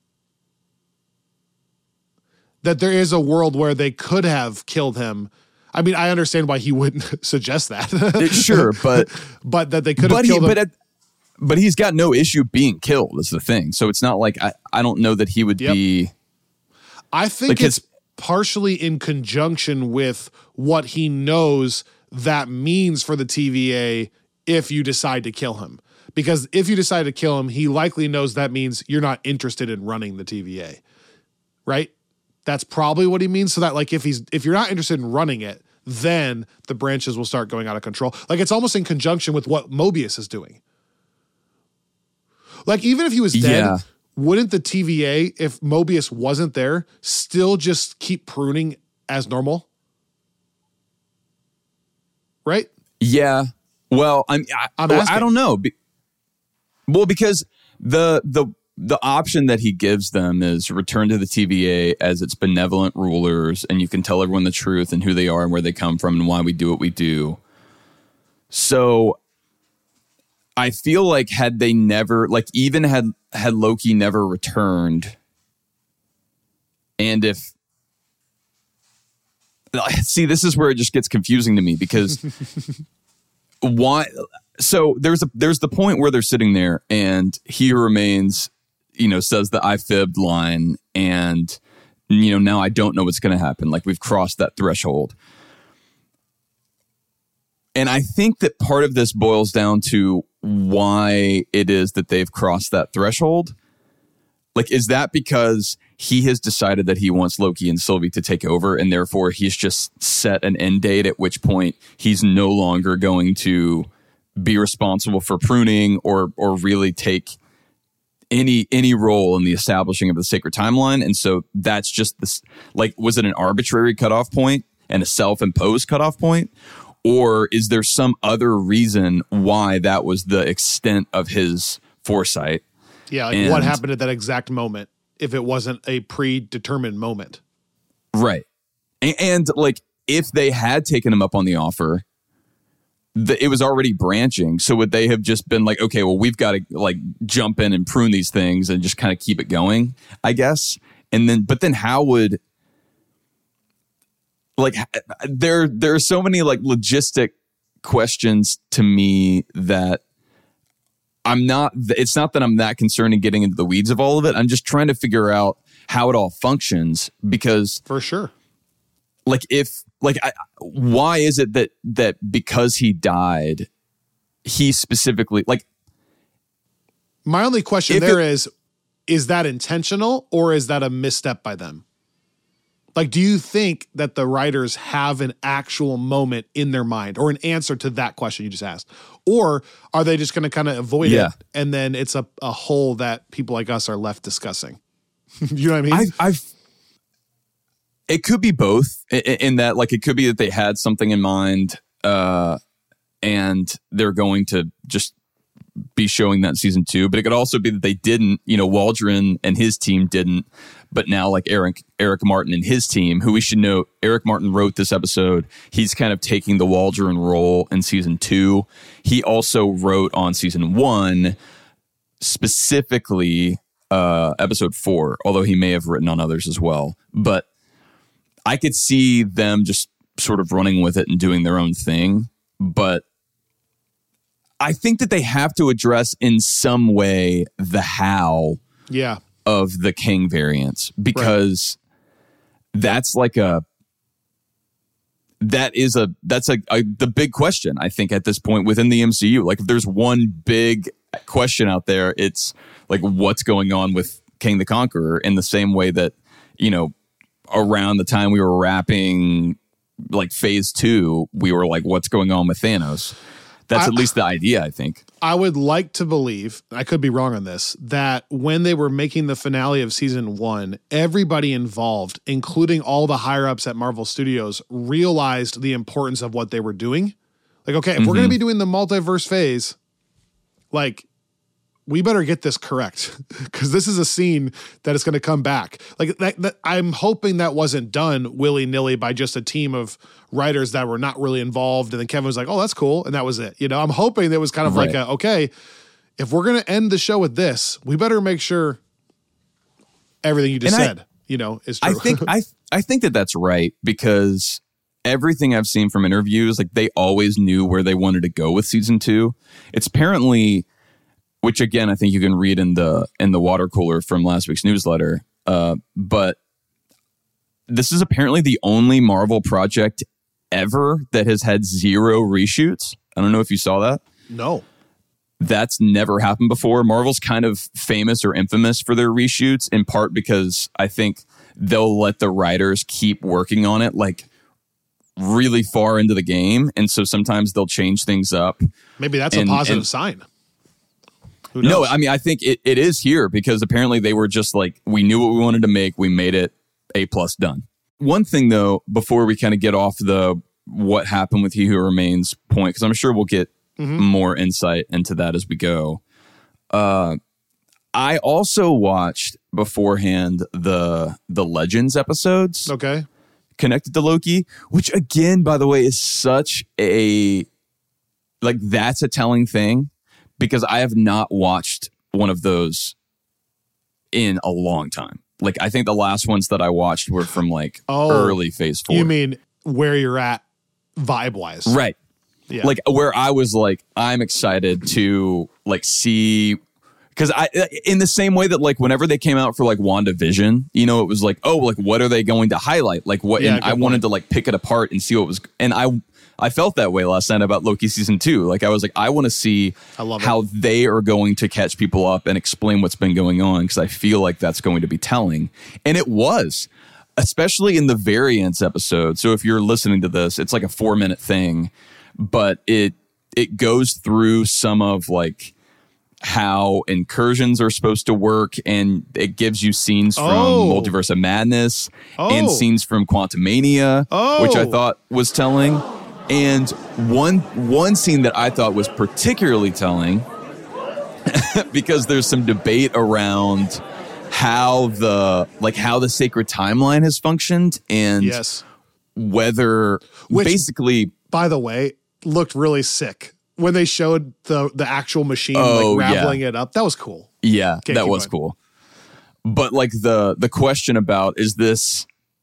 Speaker 3: That there is a world where they could have killed him. I mean, I understand why he wouldn't suggest that.
Speaker 4: It, sure, but
Speaker 3: but that they could have
Speaker 4: but
Speaker 3: killed
Speaker 4: he,
Speaker 3: him.
Speaker 4: But, at, but he's got no issue being killed is the thing. So it's not like I, I don't know that he would yep. be.
Speaker 3: I think like it's his, partially in conjunction with what he knows that means for the T V A if you decide to kill him. Because if you decide to kill him, he likely knows that means you're not interested in running the T V A. Right? That's probably what he means. So that, like, if he's if you're not interested in running it, then the branches will start going out of control. Like, it's almost in conjunction with what Mobius is doing. Like, even if he was dead, yeah. wouldn't the T V A, if Mobius wasn't there, still just keep pruning as normal? Right?
Speaker 4: Yeah. Well, I'm, I,
Speaker 3: I'm
Speaker 4: well, I don't know. Be, well, because the the the option that he gives them is return to the T V A as its benevolent rulers, and you can tell everyone the truth and who they are and where they come from and why we do what we do. So I feel like had they never, like even had had Loki never returned, and if see, this is where it just gets confusing to me because why? So there's a there's the point where they're sitting there and He Who Remains, you know, says the I fibbed line, and you know, now I don't know what's going to happen. Like, we've crossed that threshold. And I think that part of this boils down to why it is that they've crossed that threshold. Like, is that because he has decided that he wants Loki and Sylvie to take over, and therefore he's just set an end date at which point he's no longer going to be responsible for pruning or or really take any any role in the establishing of the sacred timeline? And so that's just this, like, was it an arbitrary cutoff point and a self-imposed cutoff point? Or is there some other reason why that was the extent of his foresight?
Speaker 3: Yeah, like
Speaker 4: and,
Speaker 3: what happened at that exact moment if it wasn't a predetermined moment?
Speaker 4: Right. And, and like, if they had taken him up on the offer, the, it was already branching. So would they have just been like, okay, well, we've got to like jump in and prune these things and just kind of keep it going, I guess. And then, but then how would, like, there, there are so many like logistic questions to me that I'm not, it's not that I'm that concerned in getting into the weeds of all of it. I'm just trying to figure out how it all functions, because
Speaker 3: for sure,
Speaker 4: like, if, like, I, why is it that, that because he died, he specifically, like,
Speaker 3: my only question there
Speaker 4: it,
Speaker 3: is, is that intentional or is that a misstep by them? Like, do you think that the writers have an actual moment in their mind or an answer to that question you just asked? Or are they just going to kind of avoid
Speaker 4: yeah.
Speaker 3: it and then it's a, a hole that people like us are left discussing? You know what I mean?
Speaker 4: I, I've, it could be both in, in that, like, it could be that they had something in mind uh, and they're going to just be showing that in season two, but it could also be that they didn't. You know, Waldron and his team didn't, but now like Eric Eric Martin and his team, who we should note, Eric Martin wrote this episode. He's kind of taking the Waldron role in season two. He also wrote on season one, specifically uh, episode four, although he may have written on others as well. But I could see them just sort of running with it and doing their own thing. But I think that they have to address in some way the how
Speaker 3: yeah.
Speaker 4: of the King variants, because right. that's like a that is a that's a, a the big question, I think, at this point within the M C U. Like, if there's one big question out there, it's like, what's going on with King the Conqueror, in the same way that, you know, around the time we were wrapping like phase two, we were like, what's going on with Thanos? That's I, at least the idea, I think. I
Speaker 3: would like to believe, I could be wrong on this, that when they were making the finale of season one, everybody involved, including all the higher-ups at Marvel Studios, realized the importance of what they were doing. Like, okay, if mm-hmm. we're going to be doing the multiverse phase, like, we better get this correct, because this is a scene that is going to come back. Like, that, that, I'm hoping that wasn't done willy-nilly by just a team of writers that were not really involved, and then Kevin was like, oh, that's cool, and that was it. You know, I'm hoping there was kind of right. like a, okay, if we're going to end the show with this, we better make sure everything you just and said, I, you know, is true.
Speaker 4: I think, I, I think that that's right, because everything I've seen from interviews, like, they always knew where they wanted to go with season two. It's apparently... which, again, I think you can read in the in the water cooler from last week's newsletter. Uh, but this is apparently the only Marvel project ever that has had zero reshoots. I don't know if you saw that.
Speaker 3: No.
Speaker 4: That's never happened before. Marvel's kind of famous or infamous for their reshoots, in part because I think they'll let the writers keep working on it, like, really far into the game. And so sometimes they'll change things up.
Speaker 3: Maybe that's and, a positive and, sign.
Speaker 4: No, I mean, I think it, it is here, because apparently they were just like, we knew what we wanted to make. We made it A plus done. One thing, though, before we kind of get off the what happened with He Who Remains point, because I'm sure we'll get mm-hmm. more insight into that as we go. Uh, I also watched beforehand the the Legends episodes.
Speaker 3: Okay.
Speaker 4: Connected to Loki, which, again, by the way, is such a, like, that's a telling thing. Because I have not watched one of those in a long time. Like, I think the last ones that I watched were from, like, oh, early phase four.
Speaker 3: You mean where you're at vibe-wise?
Speaker 4: Right. Yeah. Like, where I was like, I'm excited to, like, see... Because I, in the same way that, like, whenever they came out for, like, WandaVision, you know, it was like, oh, like, what are they going to highlight? Like, what... Yeah, and I point. wanted to, like, pick it apart and see what was... And I... I felt that way last night about Loki season two. Like, I was like, I want to see how they are going to catch people up and explain what's been going on, because I feel like that's going to be telling. And it was, especially in the variants episode. So if you're listening to this, it's like a four minute thing, but it it goes through some of like how incursions are supposed to work, and it gives you scenes from oh. Multiverse of Madness oh. and scenes from Quantumania, oh. which I thought was telling. And one one scene that I thought was particularly telling, because there's some debate around how the like how the sacred timeline has functioned, and
Speaker 3: yes.
Speaker 4: whether Which, basically,
Speaker 3: by the way, looked really sick when they showed the the actual machine oh, like rattling yeah. it up. That was cool.
Speaker 4: Yeah, okay, that was going. cool. But like the the question about, is this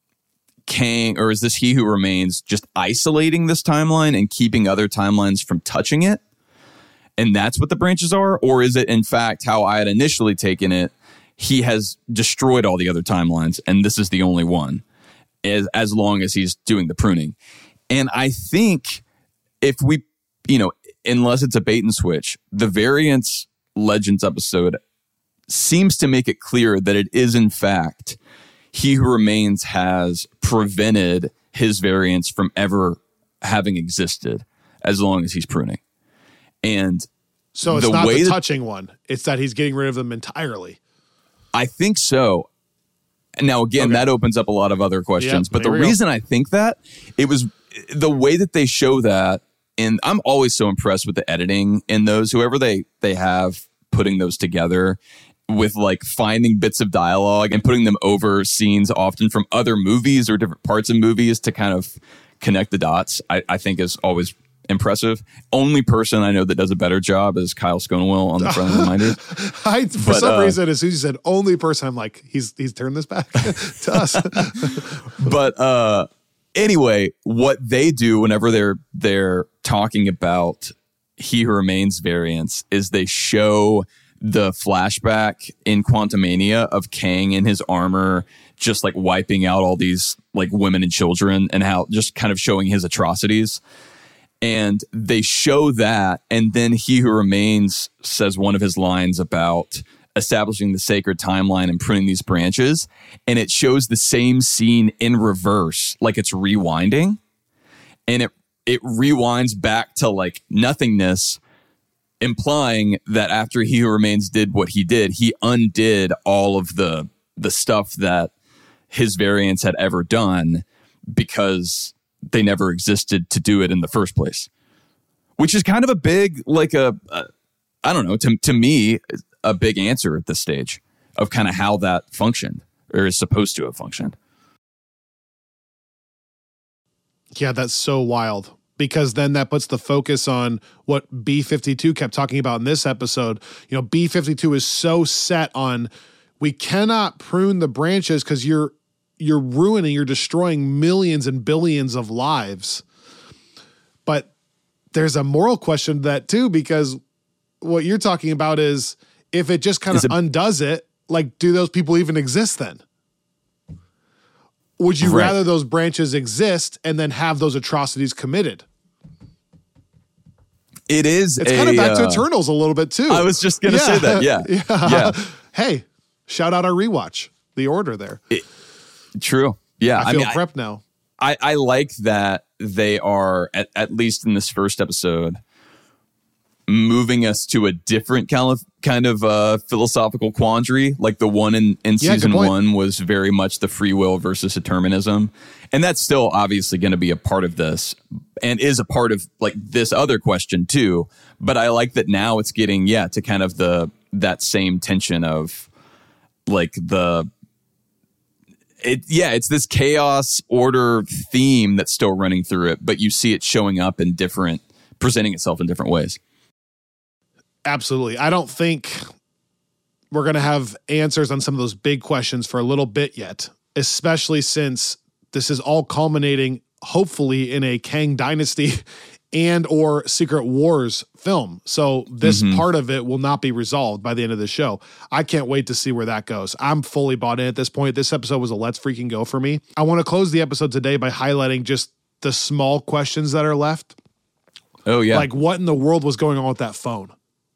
Speaker 4: Kang, or is this He Who Remains just isolating this timeline and keeping other timelines from touching it? And that's what the branches are? Or is it, in fact, how I had initially taken it, he has destroyed all the other timelines and this is the only one, as, as long as he's doing the pruning? And I think if we, you know, unless it's a bait and switch, the Variants Legends episode seems to make it clear that it is, in fact, He Who Remains has prevented his variants from ever having existed as long as he's pruning. And
Speaker 3: so it's the not way the touching that, one. It's that he's getting rid of them entirely.
Speaker 4: I think so. Now, again, okay. that opens up a lot of other questions. Yep, but the reason I think that, it was the way that they show that and I'm always so impressed with the editing in those, whoever they, they have putting those together with like finding bits of dialogue and putting them over scenes often from other movies or different parts of movies to kind of connect the dots, I, I think is always impressive. Only person I know that does a better job is Kyle Sconewell on the Friendly Reminders.
Speaker 3: I, for but, some uh, reason, as soon as you said only person, I'm like, he's he's turned this back to us.
Speaker 4: But uh, anyway, what they do whenever they're they're talking about He Who Remains variants is they show the flashback in Quantumania of Kang in his armor, just like wiping out all these like women and children, and how just kind of showing his atrocities. And they show that, and then He Who Remains says one of his lines about establishing the sacred timeline and pruning these branches, and it shows the same scene in reverse, like it's rewinding, and it it rewinds back to like nothingness, implying that after He Who Remains did what he did, he undid all of the the stuff that his variants had ever done because they never existed to do it in the first place, which is kind of a big, like a, a I don't know, to, to me, a big answer at this stage of kind of how that functioned or is supposed to have functioned.
Speaker 3: Yeah, that's so wild, because then that puts the focus on what B fifty-two kept talking about in this episode. You know, B fifty-two is so set on, we cannot prune the branches because you're you're ruining, you're destroying millions and billions of lives. But there's a moral question to that too, because what you're talking about is if it just kind of undoes it, like, do those people even exist then? Would you right. rather those branches exist and then have those atrocities committed?
Speaker 4: It is.
Speaker 3: It's
Speaker 4: a,
Speaker 3: kind of back
Speaker 4: uh,
Speaker 3: to Eternals a little bit too.
Speaker 4: I was just going to
Speaker 3: yeah.
Speaker 4: say that. Yeah.
Speaker 3: yeah.
Speaker 4: yeah.
Speaker 3: Hey, shout out our rewatch, The Order there.
Speaker 4: It, True. Yeah.
Speaker 3: I feel
Speaker 4: I mean,
Speaker 3: prepped now.
Speaker 4: I, I like that they are, at, at least in this first episode, moving us to a different kind of kind of uh, philosophical quandary. Like the one in, in
Speaker 3: yeah,
Speaker 4: season one was very much the free will versus determinism. And that's still obviously going to be a part of this and is a part of like this other question too. But I like that now it's getting, yeah, to kind of the that same tension of like the... It, yeah, it's this chaos order theme that's still running through it, but you see it showing up in different, presenting itself in different ways.
Speaker 3: Absolutely. I don't think we're going to have answers on some of those big questions for a little bit yet, especially since this is all culminating, hopefully, in a Kang Dynasty and or Secret Wars film. So this mm-hmm. part of it will not be resolved by the end of the show. I can't wait to see where that goes. I'm fully bought in at this point. This episode was a let's freaking go for me. I want to close the episode today by highlighting just the small questions that are left.
Speaker 4: Oh, yeah.
Speaker 3: Like, what in the world was going on with that phone?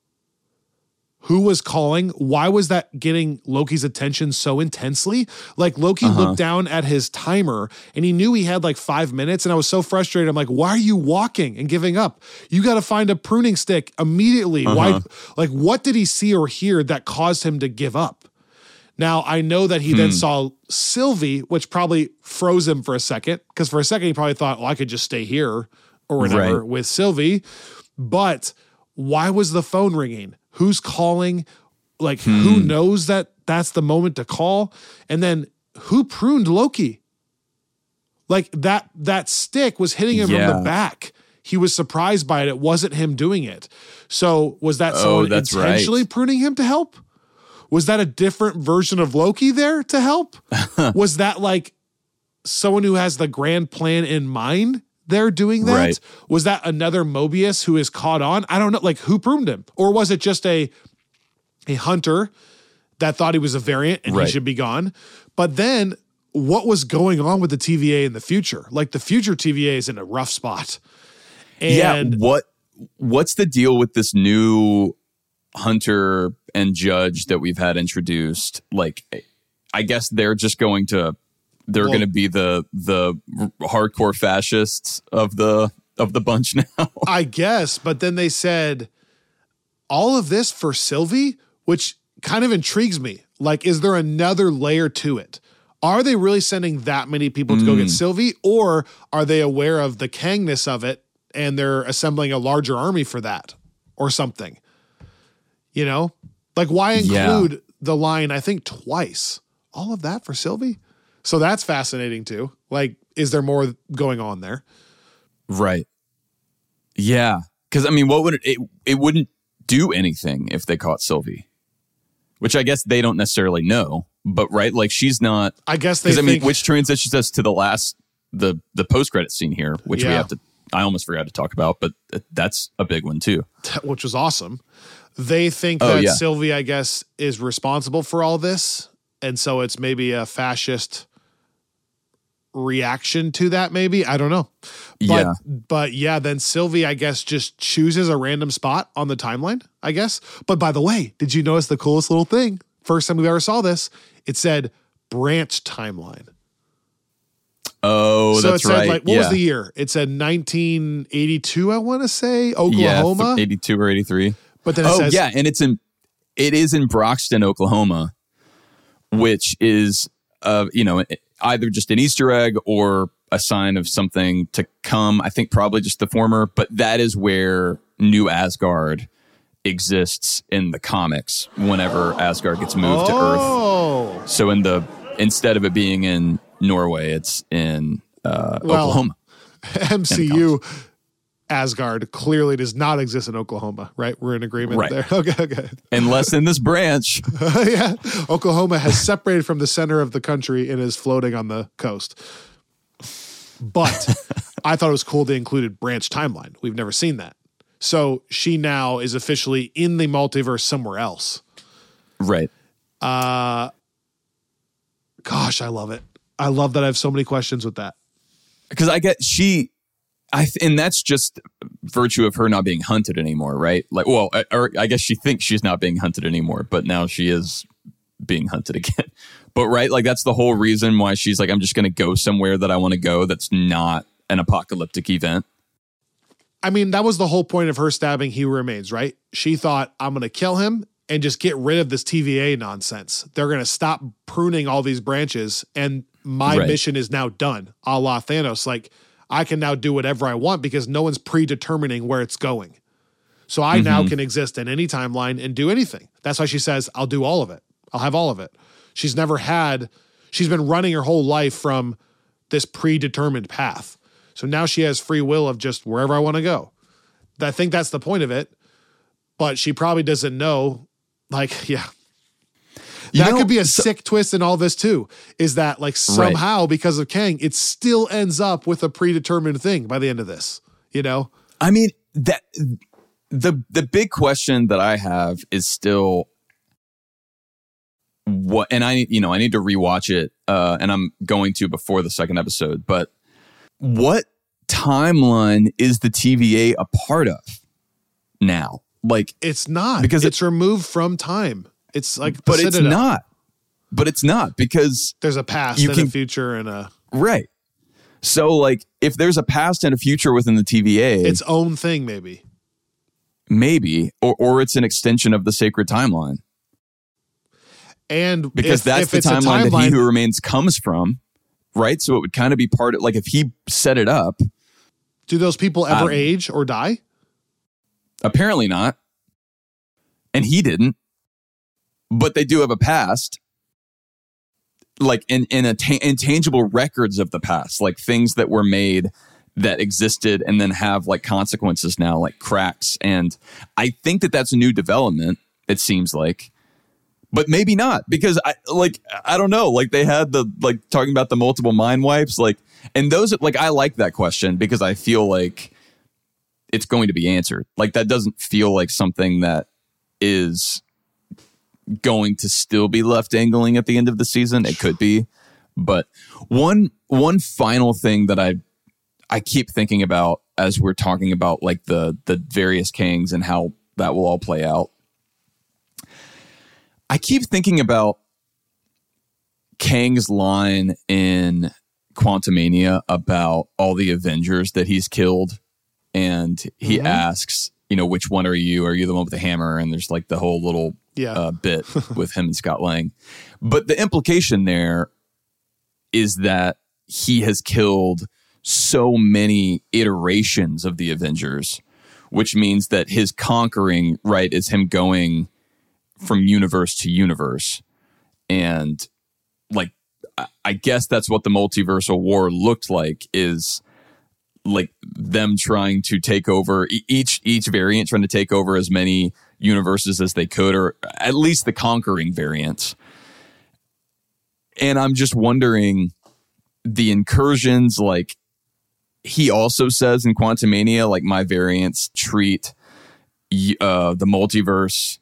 Speaker 3: Who was calling? Why was that getting Loki's attention so intensely? Like, Loki uh-huh. looked down at his timer and he knew he had like five minutes. And I was so frustrated. I'm like, why are you walking and giving up? You got to find a pruning stick immediately. Uh-huh. Why? Like, what did he see or hear that caused him to give up? Now, I know that he hmm. then saw Sylvie, which probably froze him for a second. Because for a second, he probably thought, well, I could just stay here or whatever right. with Sylvie. But why was the phone ringing? Who's calling? Like, hmm. who knows that that's the moment to call? And then who pruned Loki? Like, that that stick was hitting him
Speaker 4: yeah.
Speaker 3: from the back. He was surprised by it. It wasn't him doing it. So was that someone
Speaker 4: oh, that's
Speaker 3: intentionally
Speaker 4: right.
Speaker 3: pruning him to help? Was that a different version of Loki there to help? Was that like someone who has the grand plan in mind there doing that?
Speaker 4: Right.
Speaker 3: Was that another Mobius who is caught on? I don't know. Like, who pruned him? Or was it just a a hunter that thought he was a variant and
Speaker 4: right.
Speaker 3: he should be gone? But then what was going on with the T V A in the future? Like, the future T V A is in a rough spot. And
Speaker 4: yeah. What what's the deal with this new hunter and judge that we've had introduced? Like, I guess they're just going to They're well, going to be the the hardcore fascists of the of the bunch now.
Speaker 3: I guess, but then they said all of this for Sylvie, which kind of intrigues me. Like, is there another layer to it? Are they really sending that many people to mm. go get Sylvie, or are they aware of the Kangness of it and they're assembling a larger army for that or something. You know, like why include yeah. the line, I think twice, all of that for Sylvie. So that's fascinating too. Like, is there more going on there?
Speaker 4: Right. Yeah. Cause I mean, what would it, it, it wouldn't do anything if they caught Sylvie, which I guess they don't necessarily know, but right. Like she's not,
Speaker 3: I guess they
Speaker 4: think, I mean,
Speaker 3: think,
Speaker 4: which transitions us to the last, the, the post-credit scene here, which yeah. we have to, I almost forgot to talk about, but that's a big one too.
Speaker 3: Which was awesome. They think
Speaker 4: oh,
Speaker 3: that
Speaker 4: yeah.
Speaker 3: Sylvie, I guess, is responsible for all this. And so it's maybe a fascist reaction to that, maybe. I don't know. But,
Speaker 4: yeah.
Speaker 3: But yeah, then Sylvie, I guess, just chooses a random spot on the timeline, I guess. But by the way, did you notice the coolest little thing? First time we ever saw this, it said branch timeline.
Speaker 4: Oh,
Speaker 3: so
Speaker 4: that's
Speaker 3: it said,
Speaker 4: right.
Speaker 3: Like, what
Speaker 4: yeah.
Speaker 3: was the year? It said nineteen eighty-two, I want to say, Oklahoma.
Speaker 4: Yeah, eighty-two or eighty-three.
Speaker 3: But then it
Speaker 4: oh,
Speaker 3: says,
Speaker 4: yeah, and it's in it is in Broxton, Oklahoma, which is uh, you know, either just an Easter egg or a sign of something to come. I think probably just the former, but that is where New Asgard exists in the comics whenever Asgard gets moved
Speaker 3: oh.
Speaker 4: to Earth. So in the instead of it being in Norway, it's in uh,
Speaker 3: well,
Speaker 4: Oklahoma.
Speaker 3: M C U Asgard clearly does not exist in Oklahoma, right? We're in agreement
Speaker 4: right.
Speaker 3: there. Okay, okay.
Speaker 4: Unless in this branch.
Speaker 3: yeah. Oklahoma has separated from the center of the country and is floating on the coast. But I thought it was cool they included branch timeline. We've never seen that. So she now is officially in the multiverse somewhere else.
Speaker 4: Right.
Speaker 3: Uh, gosh, I love it. I love that I have so many questions with that.
Speaker 4: Because I get she, I th- and that's just virtue of her not being hunted anymore, right? Like, well, I, or I guess she thinks she's not being hunted anymore, but now she is being hunted again. But right, like that's the whole reason why she's like, I'm just going to go somewhere that I want to go. That's not an apocalyptic event.
Speaker 3: I mean, that was the whole point of her stabbing He Who Remains, right? She thought, I'm going to kill him and just get rid of this T V A nonsense. They're going to stop pruning all these branches, and my
Speaker 4: right.
Speaker 3: mission is now done, a la Thanos. Like, I can now do whatever I want because no one's predetermining where it's going. So I mm-hmm. now can exist in any timeline and do anything. That's why she says, I'll do all of it. I'll have all of it. She's never had, she's been running her whole life from this predetermined path. So now she has free will of just wherever I want to go. I think that's the point of it. But she probably doesn't know, like, yeah.
Speaker 4: You
Speaker 3: that
Speaker 4: know,
Speaker 3: could be a
Speaker 4: so,
Speaker 3: sick twist in all this too, is that like somehow right. because of Kang, it still ends up with a predetermined thing by the end of this, you know?
Speaker 4: I mean, that the the big question that I have is still what, and I, you know, I need to rewatch it uh, and I'm going to before the second episode, but what timeline is the T V A a part of now? Like,
Speaker 3: it's not
Speaker 4: because
Speaker 3: it's it, removed from time. It's like,
Speaker 4: but it's not, but it's not because
Speaker 3: there's a past and can, a future and a
Speaker 4: right. So like, if there's a past and a future within the T V A,
Speaker 3: its own thing, maybe,
Speaker 4: maybe, or, or it's an extension of the sacred timeline.
Speaker 3: And
Speaker 4: because
Speaker 3: if,
Speaker 4: that's
Speaker 3: if
Speaker 4: the
Speaker 3: it's
Speaker 4: timeline,
Speaker 3: timeline
Speaker 4: that He Who Remains comes from, right? So it would kind of be part of, like, if he set it up.
Speaker 3: Do those people ever um, age or die?
Speaker 4: Apparently not. And he didn't. But they do have a past. Like, in, in a ta- intangible records of the past. Like, things that were made that existed and then have, like, consequences now, like cracks. And I think that that's a new development, it seems like. But maybe not, because I like, I don't know, like they had the, like talking about the multiple mind wipes, like, and those, like, I like that question because I feel like it's going to be answered. Like, that doesn't feel like something that is going to still be left dangling at the end of the season. It could be. But one, one final thing that I, I keep thinking about as we're talking about like the, the various Kangs and how that will all play out. I keep thinking about Kang's line in Quantumania about all the Avengers that he's killed. And he mm-hmm. asks, you know, which one are you? Are you the one with the hammer? And there's like the whole little yeah. uh, bit with him and Scott Lang. But the implication there is that he has killed so many iterations of the Avengers, which means that his conquering, right, is him going from universe to universe. And like, I guess that's what the multiversal war looked like, is like them trying to take over each, each variant trying to take over as many universes as they could, or at least the conquering variants. And I'm just wondering, the incursions, like he also says in Quantumania, like my variants treat uh, the multiverse.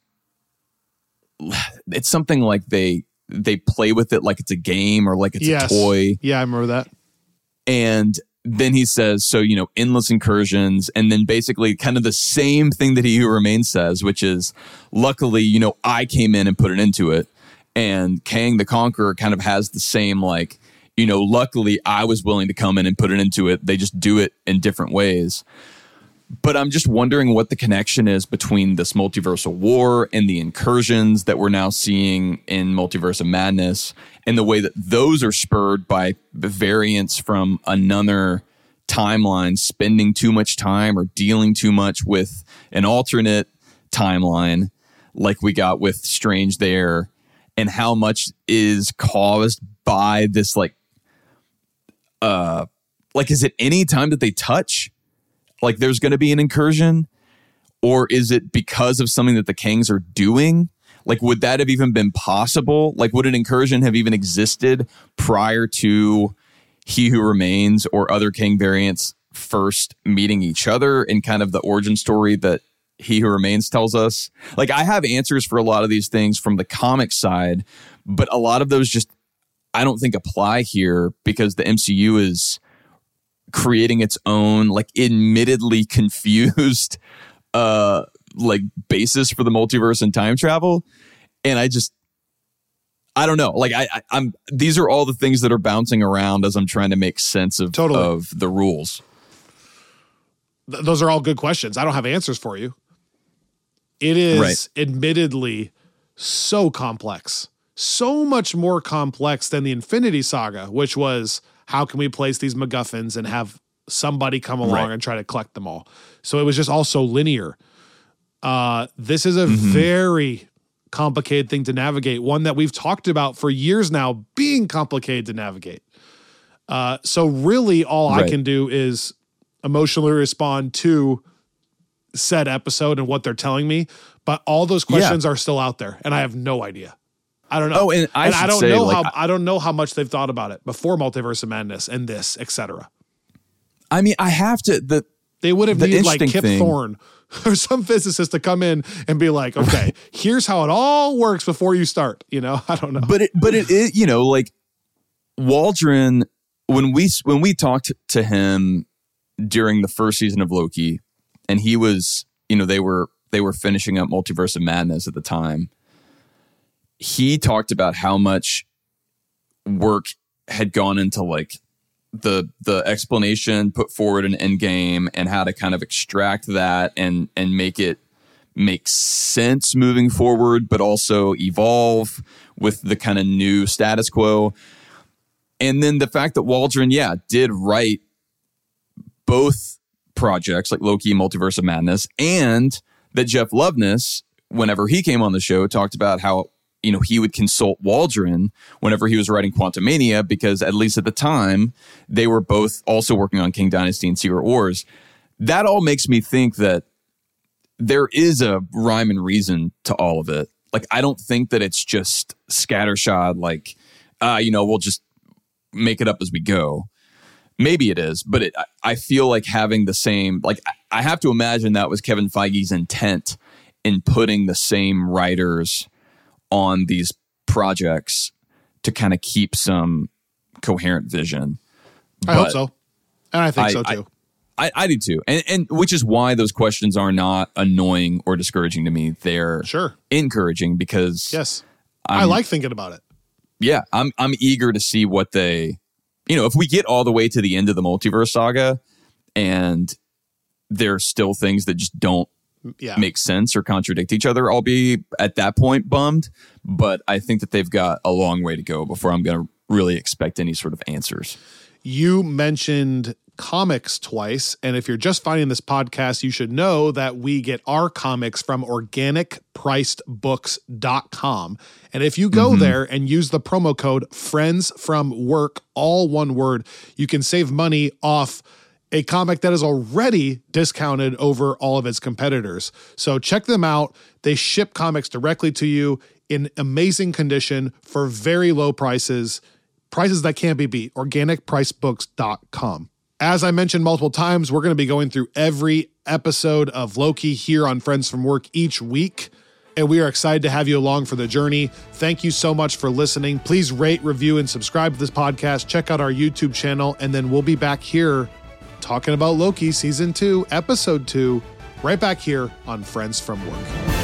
Speaker 4: It's something like they they play with it like it's a game or like it's
Speaker 3: yes.
Speaker 4: a toy.
Speaker 3: Yeah, I remember that.
Speaker 4: And then he says, so, you know, endless incursions, and then basically kind of the same thing that He Who Remains says, which is, luckily, you know, I came in and put it into it. And Kang the Conqueror kind of has the same, like, you know, luckily I was willing to come in and put it into it. They just do it in different ways. But I'm just wondering what the connection is between this multiversal war and the incursions that we're now seeing in Multiverse of Madness, and the way that those are spurred by the variants from another timeline spending too much time or dealing too much with an alternate timeline like we got with Strange there, and how much is caused by this, like, uh, like, is it any time that they touch? Like there's going to be an incursion, or is it because of something that the Kangs are doing? Like, would that have even been possible? Like, would an incursion have even existed prior to He Who Remains or other Kang variants first meeting each other, in kind of the origin story that He Who Remains tells us? Like, I have answers for a lot of these things from the comic side, but a lot of those just, I don't think apply here, because the M C U is creating its own, like, admittedly confused uh like basis for the multiverse and time travel. And I just I don't know, like I, I I'm these are all the things that are bouncing around as I'm trying to make sense of
Speaker 3: totally.
Speaker 4: of the rules.
Speaker 3: Th- those are all good questions. I don't have answers for you. It is
Speaker 4: right.
Speaker 3: admittedly so complex, so much more complex than the Infinity Saga, which was, how can we place these MacGuffins and have somebody come along right. and try to collect them all? So it was just all so linear. Uh, this is a mm-hmm. very complicated thing to navigate, one that we've talked about for years now being complicated to navigate. Uh, so really all right. I can do is emotionally respond to said episode and what they're telling me. But all those questions yeah. are still out there, and I have no idea. I don't know.
Speaker 4: Oh, and I,
Speaker 3: and I don't
Speaker 4: say,
Speaker 3: know
Speaker 4: like,
Speaker 3: how I don't know how much they've thought about it before Multiverse of Madness and this, et cetera.
Speaker 4: I mean, I have to. The
Speaker 3: they would have
Speaker 4: the
Speaker 3: needed like Kip
Speaker 4: thing,
Speaker 3: Thorne or some physicist to come in and be like, okay, here's how it all works before you start. You know, I don't know.
Speaker 4: But it, but it, it, you know, like Waldron, when we when we talked to him during the first season of Loki, and he was, you know, they were they were finishing up Multiverse of Madness at the time. He talked about how much work had gone into like the the explanation put forward in Endgame, and how to kind of extract that and and make it make sense moving forward, but also evolve with the kind of new status quo. And then the fact that Waldron, yeah, did write both projects like Loki and Multiverse of Madness, and that Jeff Loveness, whenever he came on the show, talked about how, you know, he would consult Waldron whenever he was writing Quantumania, because at least at the time, they were both also working on King Dynasty and Secret Wars. That all makes me think that there is a rhyme and reason to all of it. Like, I don't think that it's just scattershot, like, uh, you know, we'll just make it up as we go. Maybe it is, but it, I feel like having the same, like, I have to imagine that was Kevin Feige's intent in putting the same writers on these projects to kind of keep some coherent vision.
Speaker 3: I but hope so. And I think I, so too.
Speaker 4: I, I, I do too. And, and which is why those questions are not annoying or discouraging to me. They're
Speaker 3: sure
Speaker 4: encouraging, because
Speaker 3: yes,
Speaker 4: I'm,
Speaker 3: I like thinking about it.
Speaker 4: Yeah. I'm, I'm eager to see what they, you know, if we get all the way to the end of the Multiverse Saga and there are still things that just don't yeah. make sense or contradict each other, I'll be at that point bummed. But I think that they've got a long way to go before I'm going to really expect any sort of answers.
Speaker 3: You mentioned comics twice. And if you're just finding this podcast, you should know that we get our comics from organic priced books dot com. And if you go mm-hmm. there and use the promo code Friends From Work, all one word, you can save money off a comic that is already discounted over all of its competitors. So check them out. They ship comics directly to you in amazing condition for very low prices, prices that can't be beat. organic price books dot com. As I mentioned multiple times, we're going to be going through every episode of Loki here on Friends From Work each week, and we are excited to have you along for the journey. Thank you so much for listening. Please rate, review, and subscribe to this podcast. Check out our YouTube channel, and then we'll be back here talking about Loki Season two, Episode two, right back here on Friends From Work.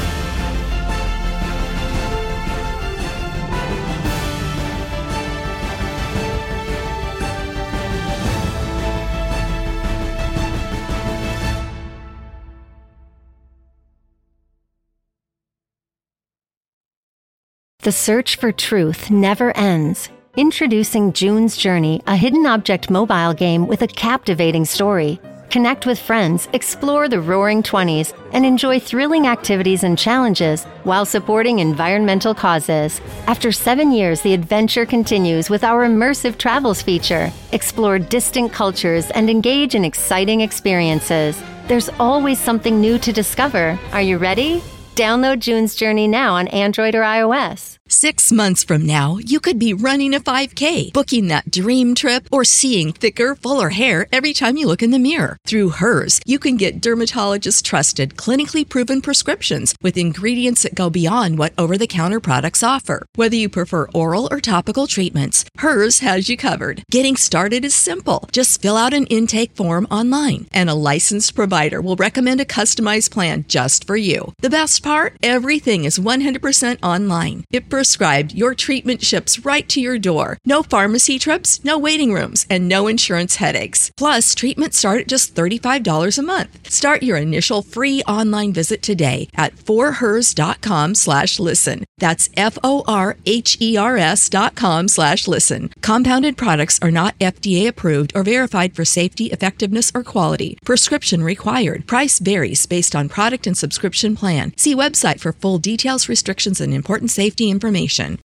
Speaker 5: The search for truth never ends. Introducing June's Journey, a hidden object mobile game with a captivating story. Connect with friends, explore the Roaring Twenties, and enjoy thrilling activities and challenges while supporting environmental causes. After seven years, the adventure continues with our immersive travels feature. Explore distant cultures and engage in exciting experiences. There's always something new to discover. Are you ready? Download June's Journey now on Android or iOS.
Speaker 6: Six months from now, you could be running a five K, booking that dream trip, or seeing thicker, fuller hair every time you look in the mirror. Through Hers, you can get dermatologist-trusted, clinically proven prescriptions with ingredients that go beyond what over-the-counter products offer. Whether you prefer oral or topical treatments, Hers has you covered. Getting started is simple. Just fill out an intake form online, and a licensed provider will recommend a customized plan just for you. The best part? Everything is one hundred percent online. If prescribed, your treatment ships right to your door. No pharmacy trips, no waiting rooms, and no insurance headaches. Plus, treatments start at just thirty-five dollars a month. Start your initial free online visit today at forhers.com slash listen. That's F-O-R-H-E-R-S dot com slash listen. Compounded products are not F D A approved or verified for safety, effectiveness, or quality. Prescription required. Price varies based on product and subscription plan. See website for full details, restrictions, and important safety information.